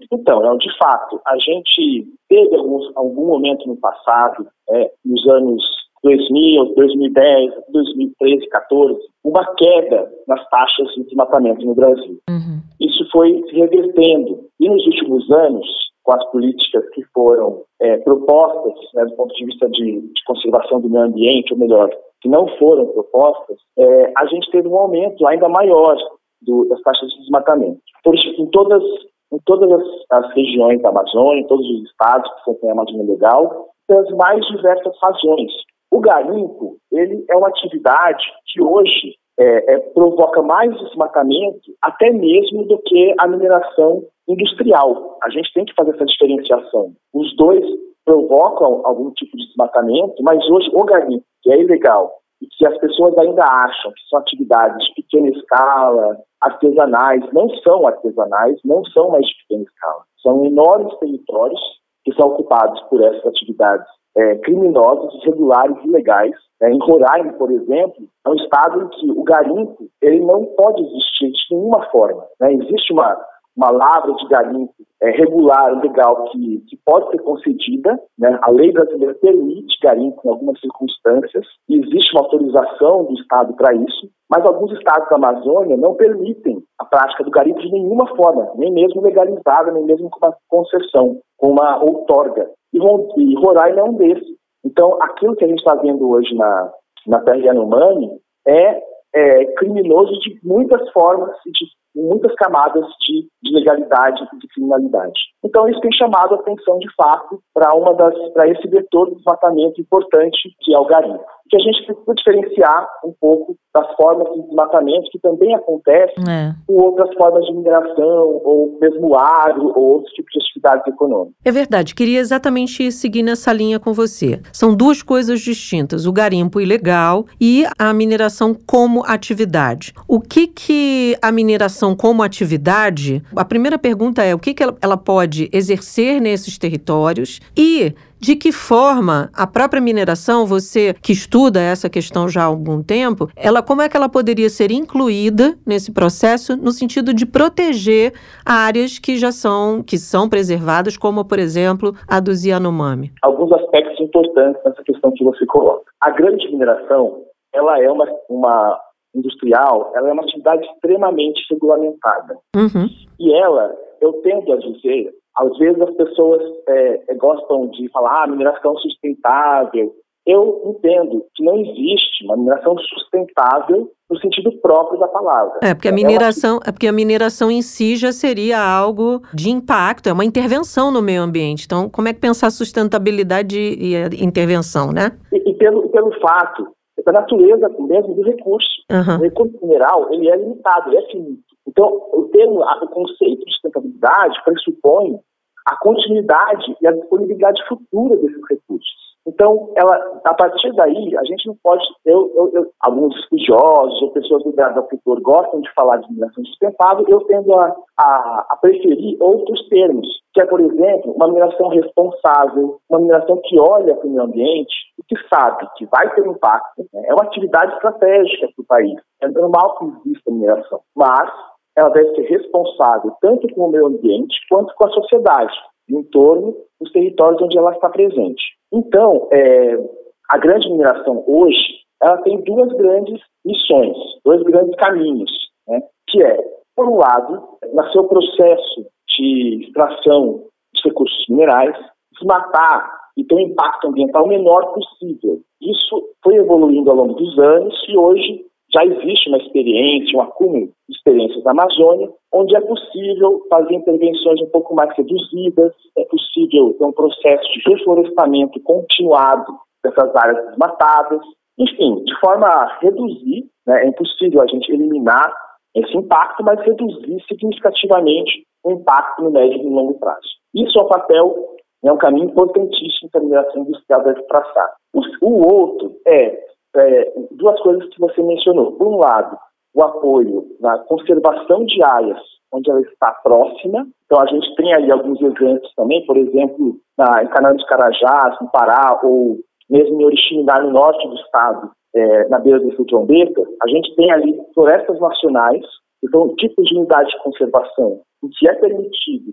Então, de fato, a gente teve alguns, algum momento no passado, é, nos anos dois mil, dois mil e dez, dois mil e treze, dois mil e quatorze, uma queda nas taxas de desmatamento no Brasil. Uhum. Isso foi se revertendo. E nos últimos anos, com as políticas que foram é, propostas, né, do ponto de vista de, de conservação do meio ambiente, ou melhor, que não foram propostas, é, a gente teve um aumento ainda maior do, das taxas de desmatamento. Por isso, em todas, em todas as, as regiões da Amazônia, em todos os estados que compõem a Amazônia Legal, pelas mais diversas razões. O garimpo, ele é uma atividade que hoje é, é, provoca mais desmatamento até mesmo do que a mineração industrial. A gente tem que fazer essa diferenciação. Os dois provocam algum tipo de desmatamento, mas hoje o garimpo, que é ilegal, e que as pessoas ainda acham que são atividades de pequena escala, artesanais, não são artesanais, não são mais de pequena escala. São enormes territórios que são ocupados por essas atividades é, criminosas, irregulares e ilegais. É, em Roraima, por exemplo, é um estado em que o garimpo ele não pode existir de nenhuma forma. Né? Existe uma, uma lavra de garimpo é, regular, legal, que, que pode ser concedida. Né? A lei brasileira permite garimpo em algumas circunstâncias, e existe uma autorização do estado para isso, mas alguns estados da Amazônia não permitem a prática do garimpo de nenhuma forma, nem mesmo legalizada, nem mesmo com uma concessão, com uma outorga. E, e Roraima é um desses. Então, aquilo que a gente está vendo hoje na, na terra Yanomami é, é criminoso de muitas formas e de muitas camadas de, de legalidade e de criminalidade. Então, isso tem chamado a atenção, de fato, para uma das para esse vetor de desmatamento importante, que é o garimpo. Que a gente precisa diferenciar um pouco das formas de desmatamento que também acontecem é. com outras formas de mineração, ou mesmo agro, ou outros tipos de atividades econômicas. É verdade, queria exatamente seguir nessa linha com você. São duas coisas distintas, o garimpo ilegal e a mineração como atividade. O que que a mineração como atividade, a primeira pergunta é o que que ela, ela pode exercer nesses territórios e de que forma a própria mineração, você que estuda essa questão já há algum tempo, ela, como é que ela poderia ser incluída nesse processo no sentido de proteger áreas que já são, que são preservadas, como, por exemplo, a dos Yanomami? Alguns aspectos importantes nessa questão que você coloca. A grande mineração, ela é uma, uma industrial, ela é uma atividade extremamente regulamentada. Uhum. E ela, eu tendo a dizer, às vezes as pessoas é, gostam de falar, ah, mineração sustentável. Eu entendo que não existe uma mineração sustentável no sentido próprio da palavra. É, porque a mineração, é porque a mineração em si já seria algo de impacto, é uma intervenção no meio ambiente. Então, como é que pensar sustentabilidade e a intervenção, né? E, e pelo, pelo fato da natureza mesmo do recurso. Uhum. O recurso mineral, ele é limitado, ele é finito. Então, o termo, o conceito de sustentabilidade pressupõe a continuidade e a disponibilidade futura desses recursos. Então, ela, a partir daí, a gente não pode... Eu, eu, eu, alguns estudiosos ou pessoas ligadas ao setor gostam de falar de mineração sustentável, eu tendo a, a, a preferir outros termos, que é, por exemplo, uma mineração responsável, uma mineração que olha para o meio ambiente e que sabe que vai ter impacto. Né? É uma atividade estratégica para o país. É normal que exista mineração, mas ela deve ser responsável tanto com o meio ambiente quanto com a sociedade, em torno dos territórios onde ela está presente. Então, é, a grande mineração hoje, ela tem duas grandes missões, dois grandes caminhos, né? Que é, por um lado, no seu processo de extração de recursos minerais, desmatar e ter um impacto ambiental menor possível. Isso foi evoluindo ao longo dos anos e hoje já existe uma experiência, um acúmulo de experiências na Amazônia, onde é possível fazer intervenções um pouco mais reduzidas, é possível ter um processo de reflorestamento continuado dessas áreas desmatadas. Enfim, de forma a reduzir, né, é impossível a gente eliminar esse impacto, mas reduzir significativamente o impacto no médio e no longo prazo. Isso é um papel, é um caminho importantíssimo que a mineração industrial deve traçar. O, o outro é É, duas coisas que você mencionou. Por um lado, o apoio na conservação de áreas onde ela está próxima. Então, a gente tem aí alguns exemplos também, por exemplo, na, em Canal de Carajás, no Pará, ou mesmo em Oriximiná, no norte do estado, é, na beira do Rio Trombeta, a gente tem ali florestas nacionais, que são tipos de unidade de conservação, em que é permitido, de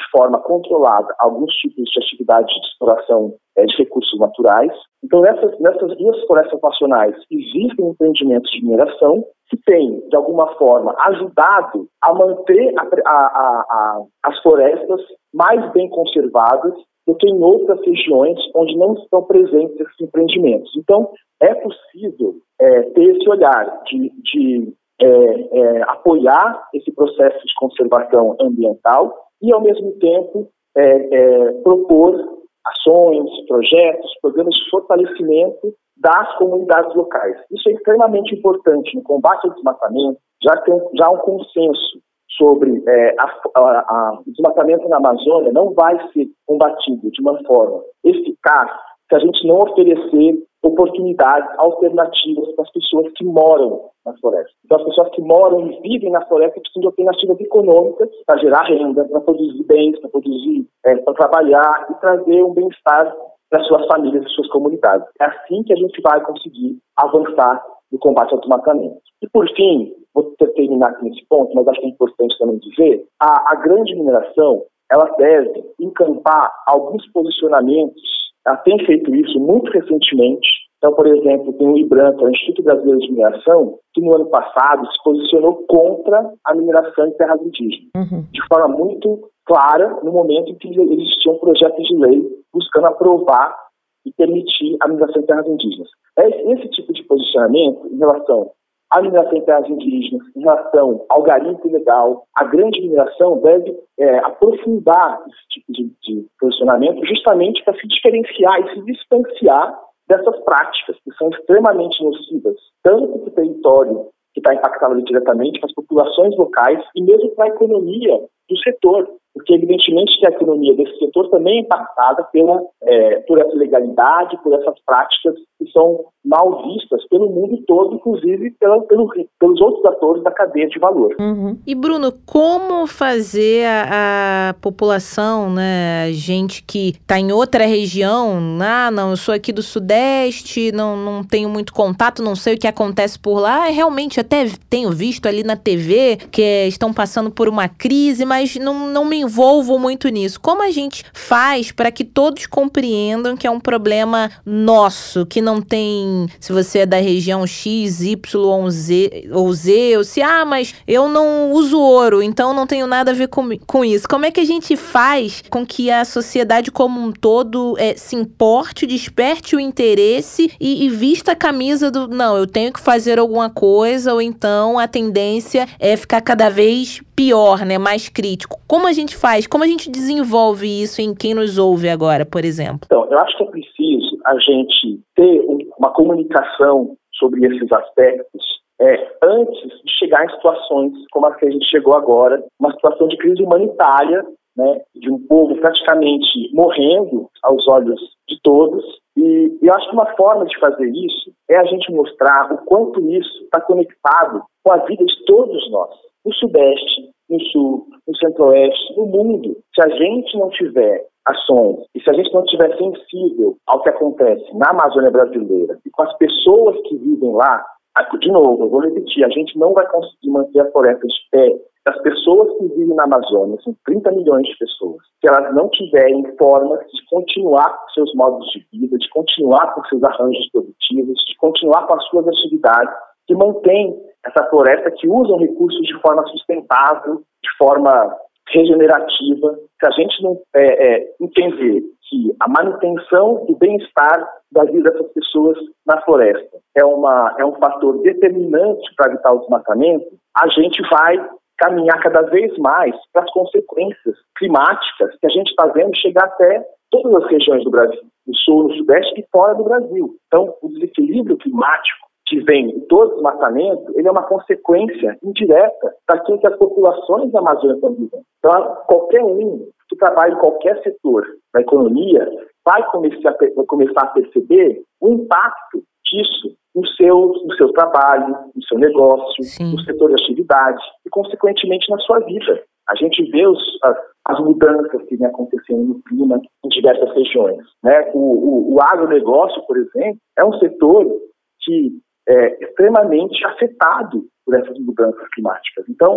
forma controlada alguns tipos de atividade de exploração é, de recursos naturais. Então, nessas, nessas duas florestas nacionais existem empreendimentos de mineração que têm, de alguma forma, ajudado a manter a, a, a, a, as florestas mais bem conservadas do que em outras regiões onde não estão presentes esses empreendimentos. Então, é possível é, ter esse olhar de, de é, é, apoiar esse processo de conservação ambiental e, ao mesmo tempo, é, é, propor ações, projetos, programas de fortalecimento das comunidades locais. Isso é extremamente importante no combate ao desmatamento. Já tem já há um consenso sobre é, a, a, a, o desmatamento na Amazônia não vai ser combatido de uma forma eficaz se a gente não oferecer oportunidades alternativas para as pessoas que moram na floresta. Então, as pessoas que moram e vivem na floresta precisam de alternativas econômicas para gerar renda, para produzir bens, para produzir, é, para trabalhar e trazer um bem-estar para suas famílias e suas comunidades. É assim que a gente vai conseguir avançar no combate ao desmatamento. E, por fim, vou terminar aqui nesse ponto, mas acho que é importante também dizer, a, a grande mineração, ela deve encampar alguns posicionamentos. Ela tem feito isso muito recentemente. Então, por exemplo, tem o IBRAM, que é o Instituto Brasileiro de Mineração, que no ano passado se posicionou contra a mineração em terras indígenas, uhum. de forma muito clara, no momento em que existia um projeto de lei buscando aprovar e permitir a mineração em terras indígenas. Esse tipo de posicionamento em relação à mineração em terras indígenas, em relação ao garimpo ilegal, a grande mineração deve é, aprofundar esse tipo de, de posicionamento justamente para se diferenciar e se distanciar dessas práticas que são extremamente nocivas, tanto para o território que está impactado diretamente, para as populações locais e mesmo para a economia do setor, porque evidentemente que a economia desse setor também é impactada pela, é, por essa ilegalidade, por essas práticas que são mal vistas pelo mundo todo, inclusive pela, pelo, pelos outros atores da cadeia de valor. Uhum. E Bruno, como fazer a, a população, né, gente que está em outra região, ah, não, eu sou aqui do Sudeste, não, não tenho muito contato, não sei o que acontece por lá, realmente até tenho visto ali na T V que estão passando por uma crise, mas não, não me envolvo muito nisso. Como a gente faz para que todos compreendam que é um problema nosso, que não tem, se você é da região X, Y, Z, ou Z, ou se, ah, mas eu não uso ouro, então não tenho nada a ver com, com isso. Como é que a gente faz com que a sociedade como um todo é, se importe, desperte o interesse e, e vista a camisa do, não, eu tenho que fazer alguma coisa, ou então a tendência é ficar cada vez pior, né, mais crítico. Como a gente faz? Como a gente desenvolve isso em quem nos ouve agora, por exemplo? Então, eu acho que é preciso a gente ter uma comunicação sobre esses aspectos é, antes de chegar em situações como a que a gente chegou agora, uma situação de crise humanitária, né, de um povo praticamente morrendo aos olhos de todos. E eu acho que uma forma de fazer isso é a gente mostrar o quanto isso está conectado com a vida de todos nós. No Sudeste, no Sul, no Centro-Oeste, no mundo. Se a gente não tiver ações e se a gente não estiver sensível ao que acontece na Amazônia brasileira e com as pessoas que vivem lá, de novo, eu vou repetir, a gente não vai conseguir manter a floresta de pé. As pessoas que vivem na Amazônia, são trinta milhões de pessoas, se elas não tiverem formas de continuar com seus modos de vida, de continuar com seus arranjos produtivos, de continuar com as suas atividades, que mantém essa floresta, que usam recursos de forma sustentável, de forma regenerativa. Se a gente não é, é, entender que a manutenção do bem-estar da vida dessas pessoas na floresta é, uma, é um fator determinante para evitar o desmatamento, a gente vai caminhar cada vez mais para as consequências climáticas que a gente está vendo chegar até todas as regiões do Brasil, no Sul, no Sudeste e fora do Brasil. Então, o desequilíbrio climático que vem do desmatamento, ele é uma consequência indireta daquilo que as populações da Amazônia estão vivendo. Então, qualquer um que trabalha em qualquer setor da economia vai começar a, começar a perceber o impacto disso no seu, no seu trabalho, no seu negócio, Sim. no setor de atividade e, consequentemente, na sua vida. A gente vê os, as, as mudanças que vêm acontecendo no clima em diversas regiões, né? O, o, o agronegócio, por exemplo, é um setor que é extremamente afetado por essas mudanças climáticas. Então,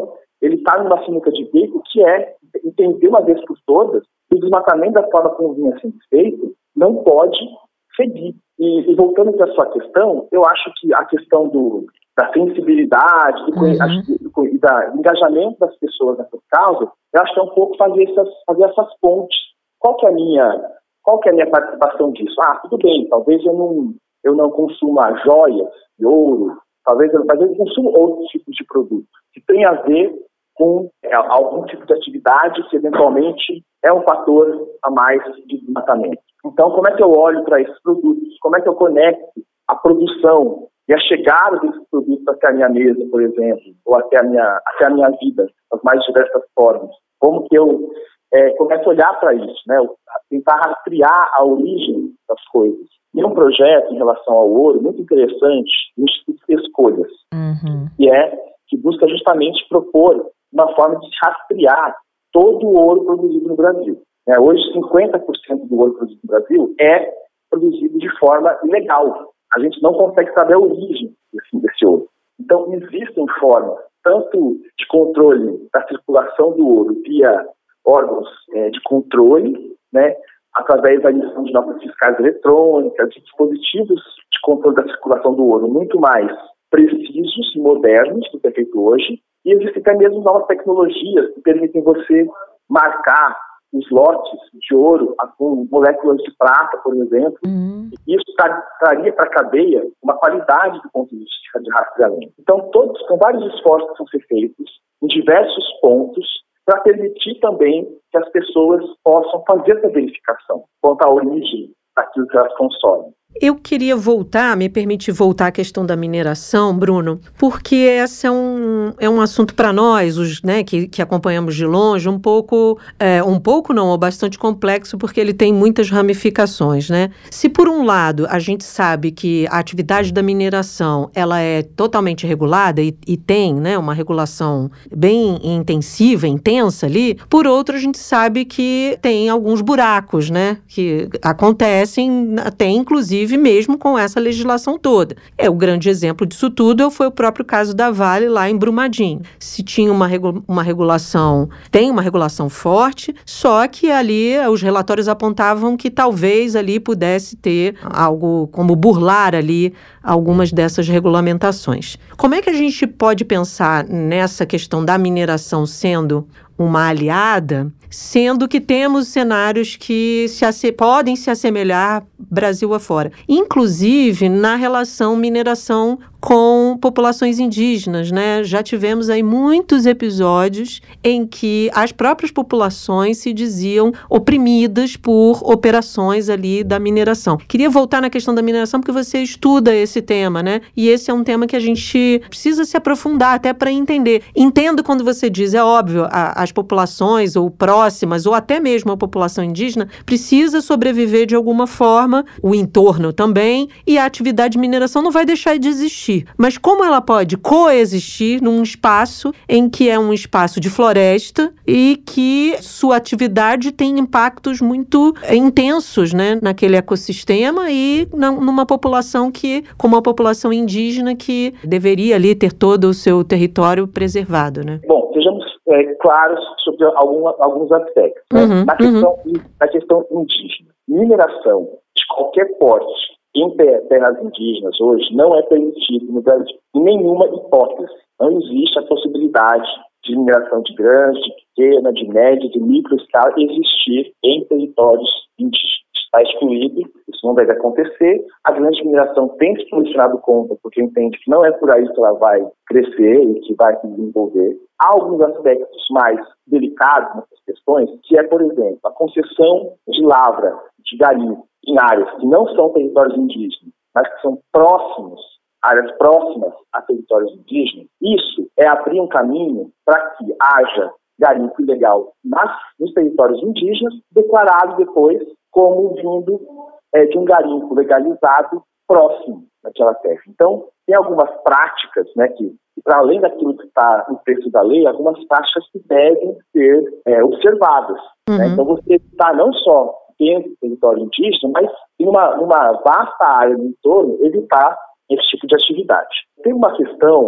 ele está numa sinuca de bico que é entender uma vez por todas que o desmatamento da forma como vinha sendo feito não pode seguir. E, e voltando para a sua questão, eu acho que a questão do, da sensibilidade, do, uhum. do, da, do engajamento das pessoas nessa causa, eu acho que é um pouco fazer essas, fazer essas pontes. Qual que é a minha, qual que é a minha participação disso? Ah, tudo bem, talvez eu não, eu não consuma joias de ouro, talvez eu, talvez eu consuma outros tipos de produtos que tem a ver com é, algum tipo de atividade que eventualmente é um fator a mais de desmatamento. Então, como é que eu olho para esses produtos? Como é que eu conecto a produção e a chegada desses produtos até a minha mesa, por exemplo, ou até a minha, até a minha vida, das mais diversas formas? Como que eu é, começo a olhar para isso, né? Tentar rastrear a origem das coisas. E um projeto em relação ao ouro muito interessante, o Instituto Escolhas, uhum. que é que busca justamente propor uma forma de rastrear todo o ouro produzido no Brasil. É, hoje, cinquenta por cento do ouro produzido no Brasil é produzido de forma ilegal. A gente não consegue saber a origem desse, desse ouro. Então, existem formas, tanto de controle da circulação do ouro via órgãos é, de controle, né, através da emissão de notas fiscais eletrônicas, de dispositivos de controle da circulação do ouro muito mais precisos e modernos do que é feito hoje. E existem até mesmo novas tecnologias que permitem você marcar os lotes de ouro com moléculas de prata, por exemplo. Uhum. E isso traria para a cadeia uma qualidade do ponto de vista de rastreamento. Então, todos, são vários esforços que vão ser feitos em diversos pontos para permitir também que as pessoas possam fazer essa verificação quanto à origem daquilo que elas consomem. Eu queria voltar, me permitir voltar à questão da mineração, Bruno, porque esse é um, é um assunto para nós, os, né, que, que acompanhamos de longe, um pouco, é, um pouco não, ou bastante complexo, porque ele tem muitas ramificações, né? Se por um lado a gente sabe que a atividade da mineração ela é totalmente regulada e, e tem, né, uma regulação bem intensiva, intensa ali, por outro a gente sabe que tem alguns buracos, né, que acontecem até inclusive mesmo com essa legislação toda. É, o grande exemplo disso tudo foi o próprio caso da Vale lá em Brumadinho. Se tinha uma, regu- uma regulação, tem uma regulação forte, só que ali os relatórios apontavam que talvez ali pudesse ter algo como burlar ali algumas dessas regulamentações. Como é que a gente pode pensar nessa questão da mineração sendo uma aliada, sendo que temos cenários que se asse- podem se assemelhar Brasil afora, inclusive na relação mineração com populações indígenas, né? Já tivemos aí muitos episódios em que as próprias populações se diziam oprimidas por operações ali da mineração. Queria voltar na questão da mineração porque você estuda esse tema, né? E esse é um tema que a gente precisa se aprofundar até para entender. Entendo quando você diz, é óbvio, a, as populações ou próximas ou até mesmo a população indígena precisa sobreviver de alguma forma, o entorno também, e a atividade de mineração não vai deixar de existir. Mas como ela pode coexistir num espaço em que é um espaço de floresta e que sua atividade tem impactos muito intensos, né, naquele ecossistema e na, numa população que, como a população indígena, que deveria ali ter todo o seu território preservado, né? Bom, sejamos é, claros sobre algum, alguns aspectos. Né? Uhum, na, questão, uhum. na questão indígena, mineração de qualquer porte em terras indígenas hoje não é permitido no Brasil. Em nenhuma hipótese. Não existe a possibilidade de mineração de grande, de pequena, de média, de micro escala existir em territórios indígenas. Está excluído, isso não deve acontecer. A grande mineração tem se posicionado contra, porque entende que não é por aí que ela vai crescer e que vai se desenvolver. Há alguns aspectos mais delicados nessas questões, que é, por exemplo, a concessão de lavra, de garimpo, em áreas que não são territórios indígenas, mas que são próximos, áreas próximas a territórios indígenas. Isso é abrir um caminho para que haja garimpo ilegal nas, nos territórios indígenas, declarado depois como vindo é, de um garimpo legalizado próximo daquela terra. Então, tem algumas práticas, né, que, para além daquilo que está no texto da lei, algumas práticas que devem ser é, observadas. Uhum. Né? Então, você está não só dentro do território indígena, mas em uma, numa vasta área no entorno, evitar esse tipo de atividade. Tem uma questão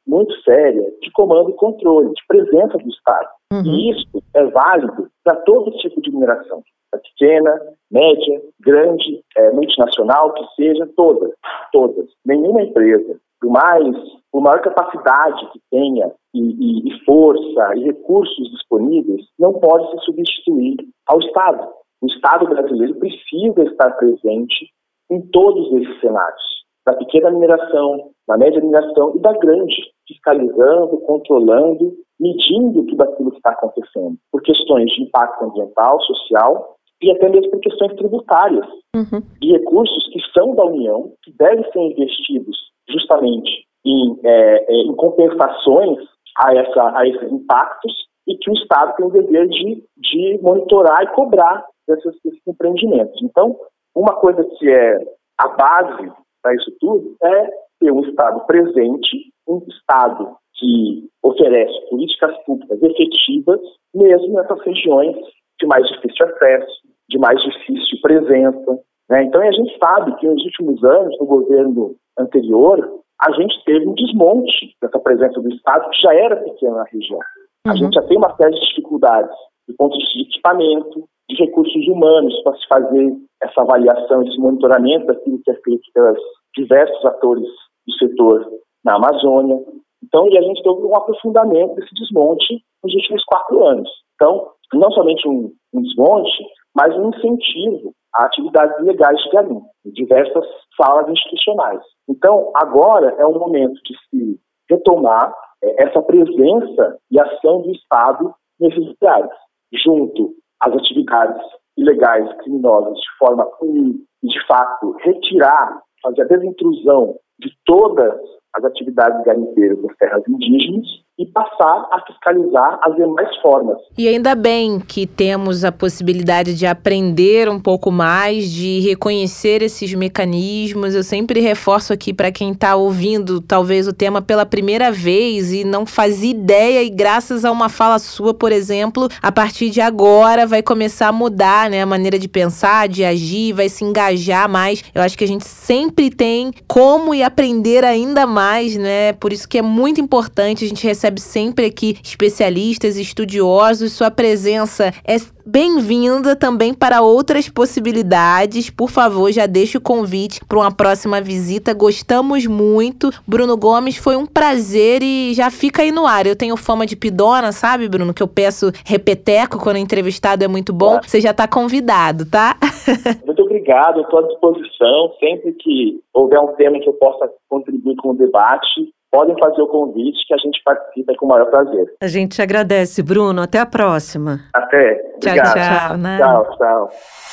muito séria de comando e controle, de presença do Estado. Uhum. E isso é válido para todo tipo de mineração. A pequena, média, grande, é, multinacional, que seja, todas, todas. Nenhuma empresa, por mais, por maior capacidade que tenha e, e, e força e recursos disponíveis, não pode se substituir ao Estado. O Estado brasileiro precisa estar presente em todos esses cenários, da pequena mineração, da média mineração e da grande, fiscalizando, controlando, medindo tudo aquilo que está acontecendo, por questões de impacto ambiental, social e até mesmo por questões tributárias, uhum. de recursos que são da União, que devem ser investidos justamente em, é, em compensações a, essa, a esses impactos e que o Estado tem o dever de, de monitorar e cobrar desses, desses empreendimentos. Então, uma coisa que é a base para isso tudo é ter um Estado presente, um Estado que oferece políticas públicas efetivas, mesmo nessas regiões de mais difícil acesso, de mais difícil presença. Né? Então, a gente sabe que nos últimos anos, no governo anterior, a gente teve um desmonte dessa presença do Estado, que já era pequena na região. Uhum. A gente já tem uma série de dificuldades do ponto de vista de equipamento, de recursos humanos para se fazer essa avaliação, esse monitoramento daquilo que é feito pelos diversos atores do setor na Amazônia. Então, e a gente teve um aprofundamento desse desmonte nos últimos quatro anos. Então, não somente um, um desmonte, mas um incentivo a atividades ilegais de garimpo, em diversas salas institucionais. Então, agora é o momento de se retomar é, essa presença e ação do Estado nesses lugares, junto às atividades ilegais, criminosas, de forma punir e, de fato, retirar, fazer a desintrusão de todas as atividades garimpeiras das terras indígenas e passar a fiscalizar as demais formas. E ainda bem que temos a possibilidade de aprender um pouco mais, de reconhecer esses mecanismos. Eu sempre reforço aqui para quem está ouvindo talvez o tema pela primeira vez e não fazia ideia, e graças a uma fala sua, por exemplo, a partir de agora vai começar a mudar, né, a maneira de pensar, de agir, vai se engajar mais. Eu acho que a gente sempre tem como e aprender ainda mais, né? Por isso que é muito importante, a gente recebe sempre aqui especialistas, estudiosos. Sua presença é bem-vinda também para outras possibilidades. Por favor, já deixe o convite para uma próxima visita. Gostamos muito. Bruno Gomes, foi um prazer e já fica aí no ar. Eu tenho fama de pidona, sabe, Bruno? Que eu peço repeteco quando o entrevistado é muito bom. Claro. Você já está convidado, tá? Muito obrigado, eu estou à disposição. Sempre que houver um tema que eu possa contribuir com o debate, podem fazer o convite que a gente participa com o maior prazer. A gente agradece, Bruno. Até a próxima. Até. Obrigado. Tchau, tchau. Né? Tchau, tchau.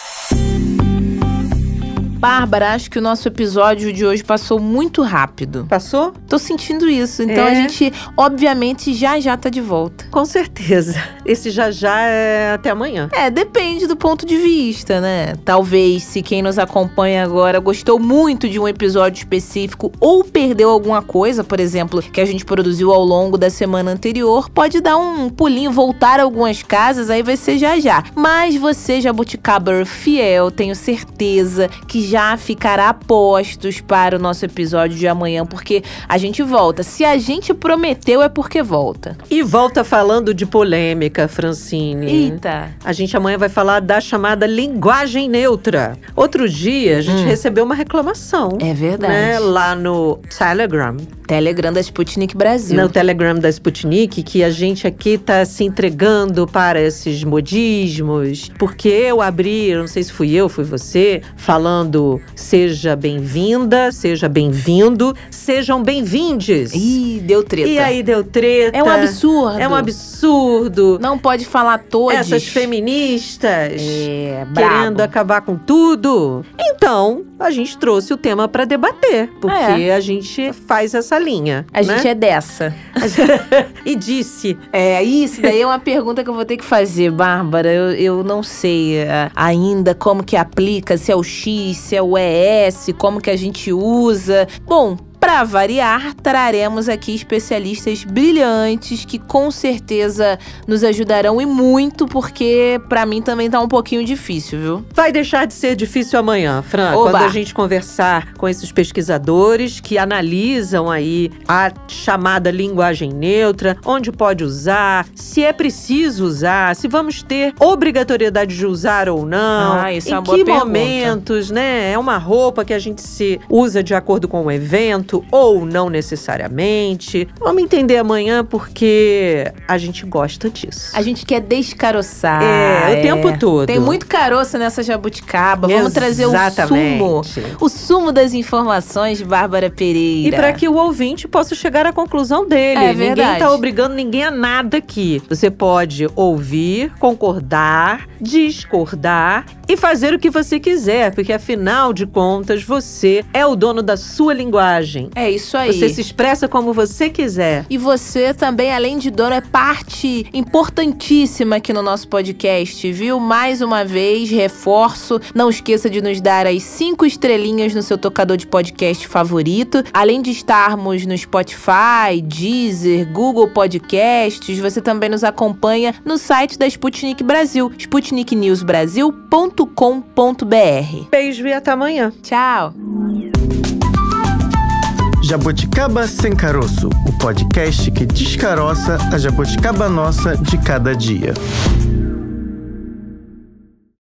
Bárbara, acho que o nosso episódio de hoje passou muito rápido. Passou? Tô sentindo isso. Então é. a gente, obviamente, já já tá de volta. Com certeza. Esse já já é até amanhã. É, depende do ponto de vista, né? Talvez, se quem nos acompanha agora gostou muito de um episódio específico ou perdeu alguma coisa, por exemplo, que a gente produziu ao longo da semana anterior, pode dar um pulinho, voltar a algumas casas, aí vai ser já já. Mas você, jabuticaber fiel, tenho certeza que já ficará a postos para o nosso episódio de amanhã, porque a gente volta. Se a gente prometeu, é porque volta. E volta falando de polêmica, Francine. Eita! A gente amanhã vai falar da chamada linguagem neutra. Outro dia, a gente hum. recebeu uma reclamação. É verdade. Né, lá no Telegram. Telegram da Sputnik Brasil. No Telegram da Sputnik, que a gente aqui tá se entregando para esses modismos. Porque eu abri, eu não sei se fui eu, fui você, falando seja bem-vinda, seja bem-vindo, sejam bem-vindes. Ih, deu treta. E aí deu treta. É um absurdo. É um absurdo. Não pode falar todos. Essas feministas é, querendo brabo. acabar com tudo. Então, a gente trouxe o tema para debater, porque é. a gente faz essa linha. A né? gente é dessa. E disse. É, isso daí é uma pergunta que eu vou ter que fazer, Bárbara. Eu, eu não sei uh, ainda como que aplica, se é o X, se é o E S, como que a gente usa. Bom, para variar, traremos aqui especialistas brilhantes que com certeza nos ajudarão e muito, porque para mim também tá um pouquinho difícil, viu? Vai deixar de ser difícil amanhã, Fran, Oba. quando a gente conversar com esses pesquisadores que analisam aí a chamada linguagem neutra, onde pode usar, se é preciso usar, se vamos ter obrigatoriedade de usar ou não, Ah, isso em é uma boa que pergunta. momentos, né? É uma roupa que a gente se usa de acordo com o evento ou não necessariamente. Vamos entender amanhã porque a gente gosta disso. A gente quer descaroçar. É, o tempo todo. Tem muito caroço nessa jabuticaba. Vamos trazer o Exatamente. sumo. O sumo das informações de Bárbara Pereira. E para que o ouvinte possa chegar à conclusão dele. É Ninguém verdade. tá obrigando ninguém a nada aqui. Você pode ouvir, concordar, discordar e fazer o que você quiser, porque afinal de contas você é o dono da sua linguagem. É isso aí. Você se expressa como você quiser. E você também, além de dono, é parte importantíssima aqui no nosso podcast, viu? Mais uma vez, reforço, não esqueça de nos dar as cinco estrelinhas no seu tocador de podcast favorito. Além de estarmos no Spotify, Deezer, Google Podcasts, você também nos acompanha no site da Sputnik Brasil, sputnik news brasil ponto com ponto b r. Beijo e até amanhã. Tchau! Jabuticaba Sem Caroço, o podcast que descaroça a jabuticaba nossa de cada dia.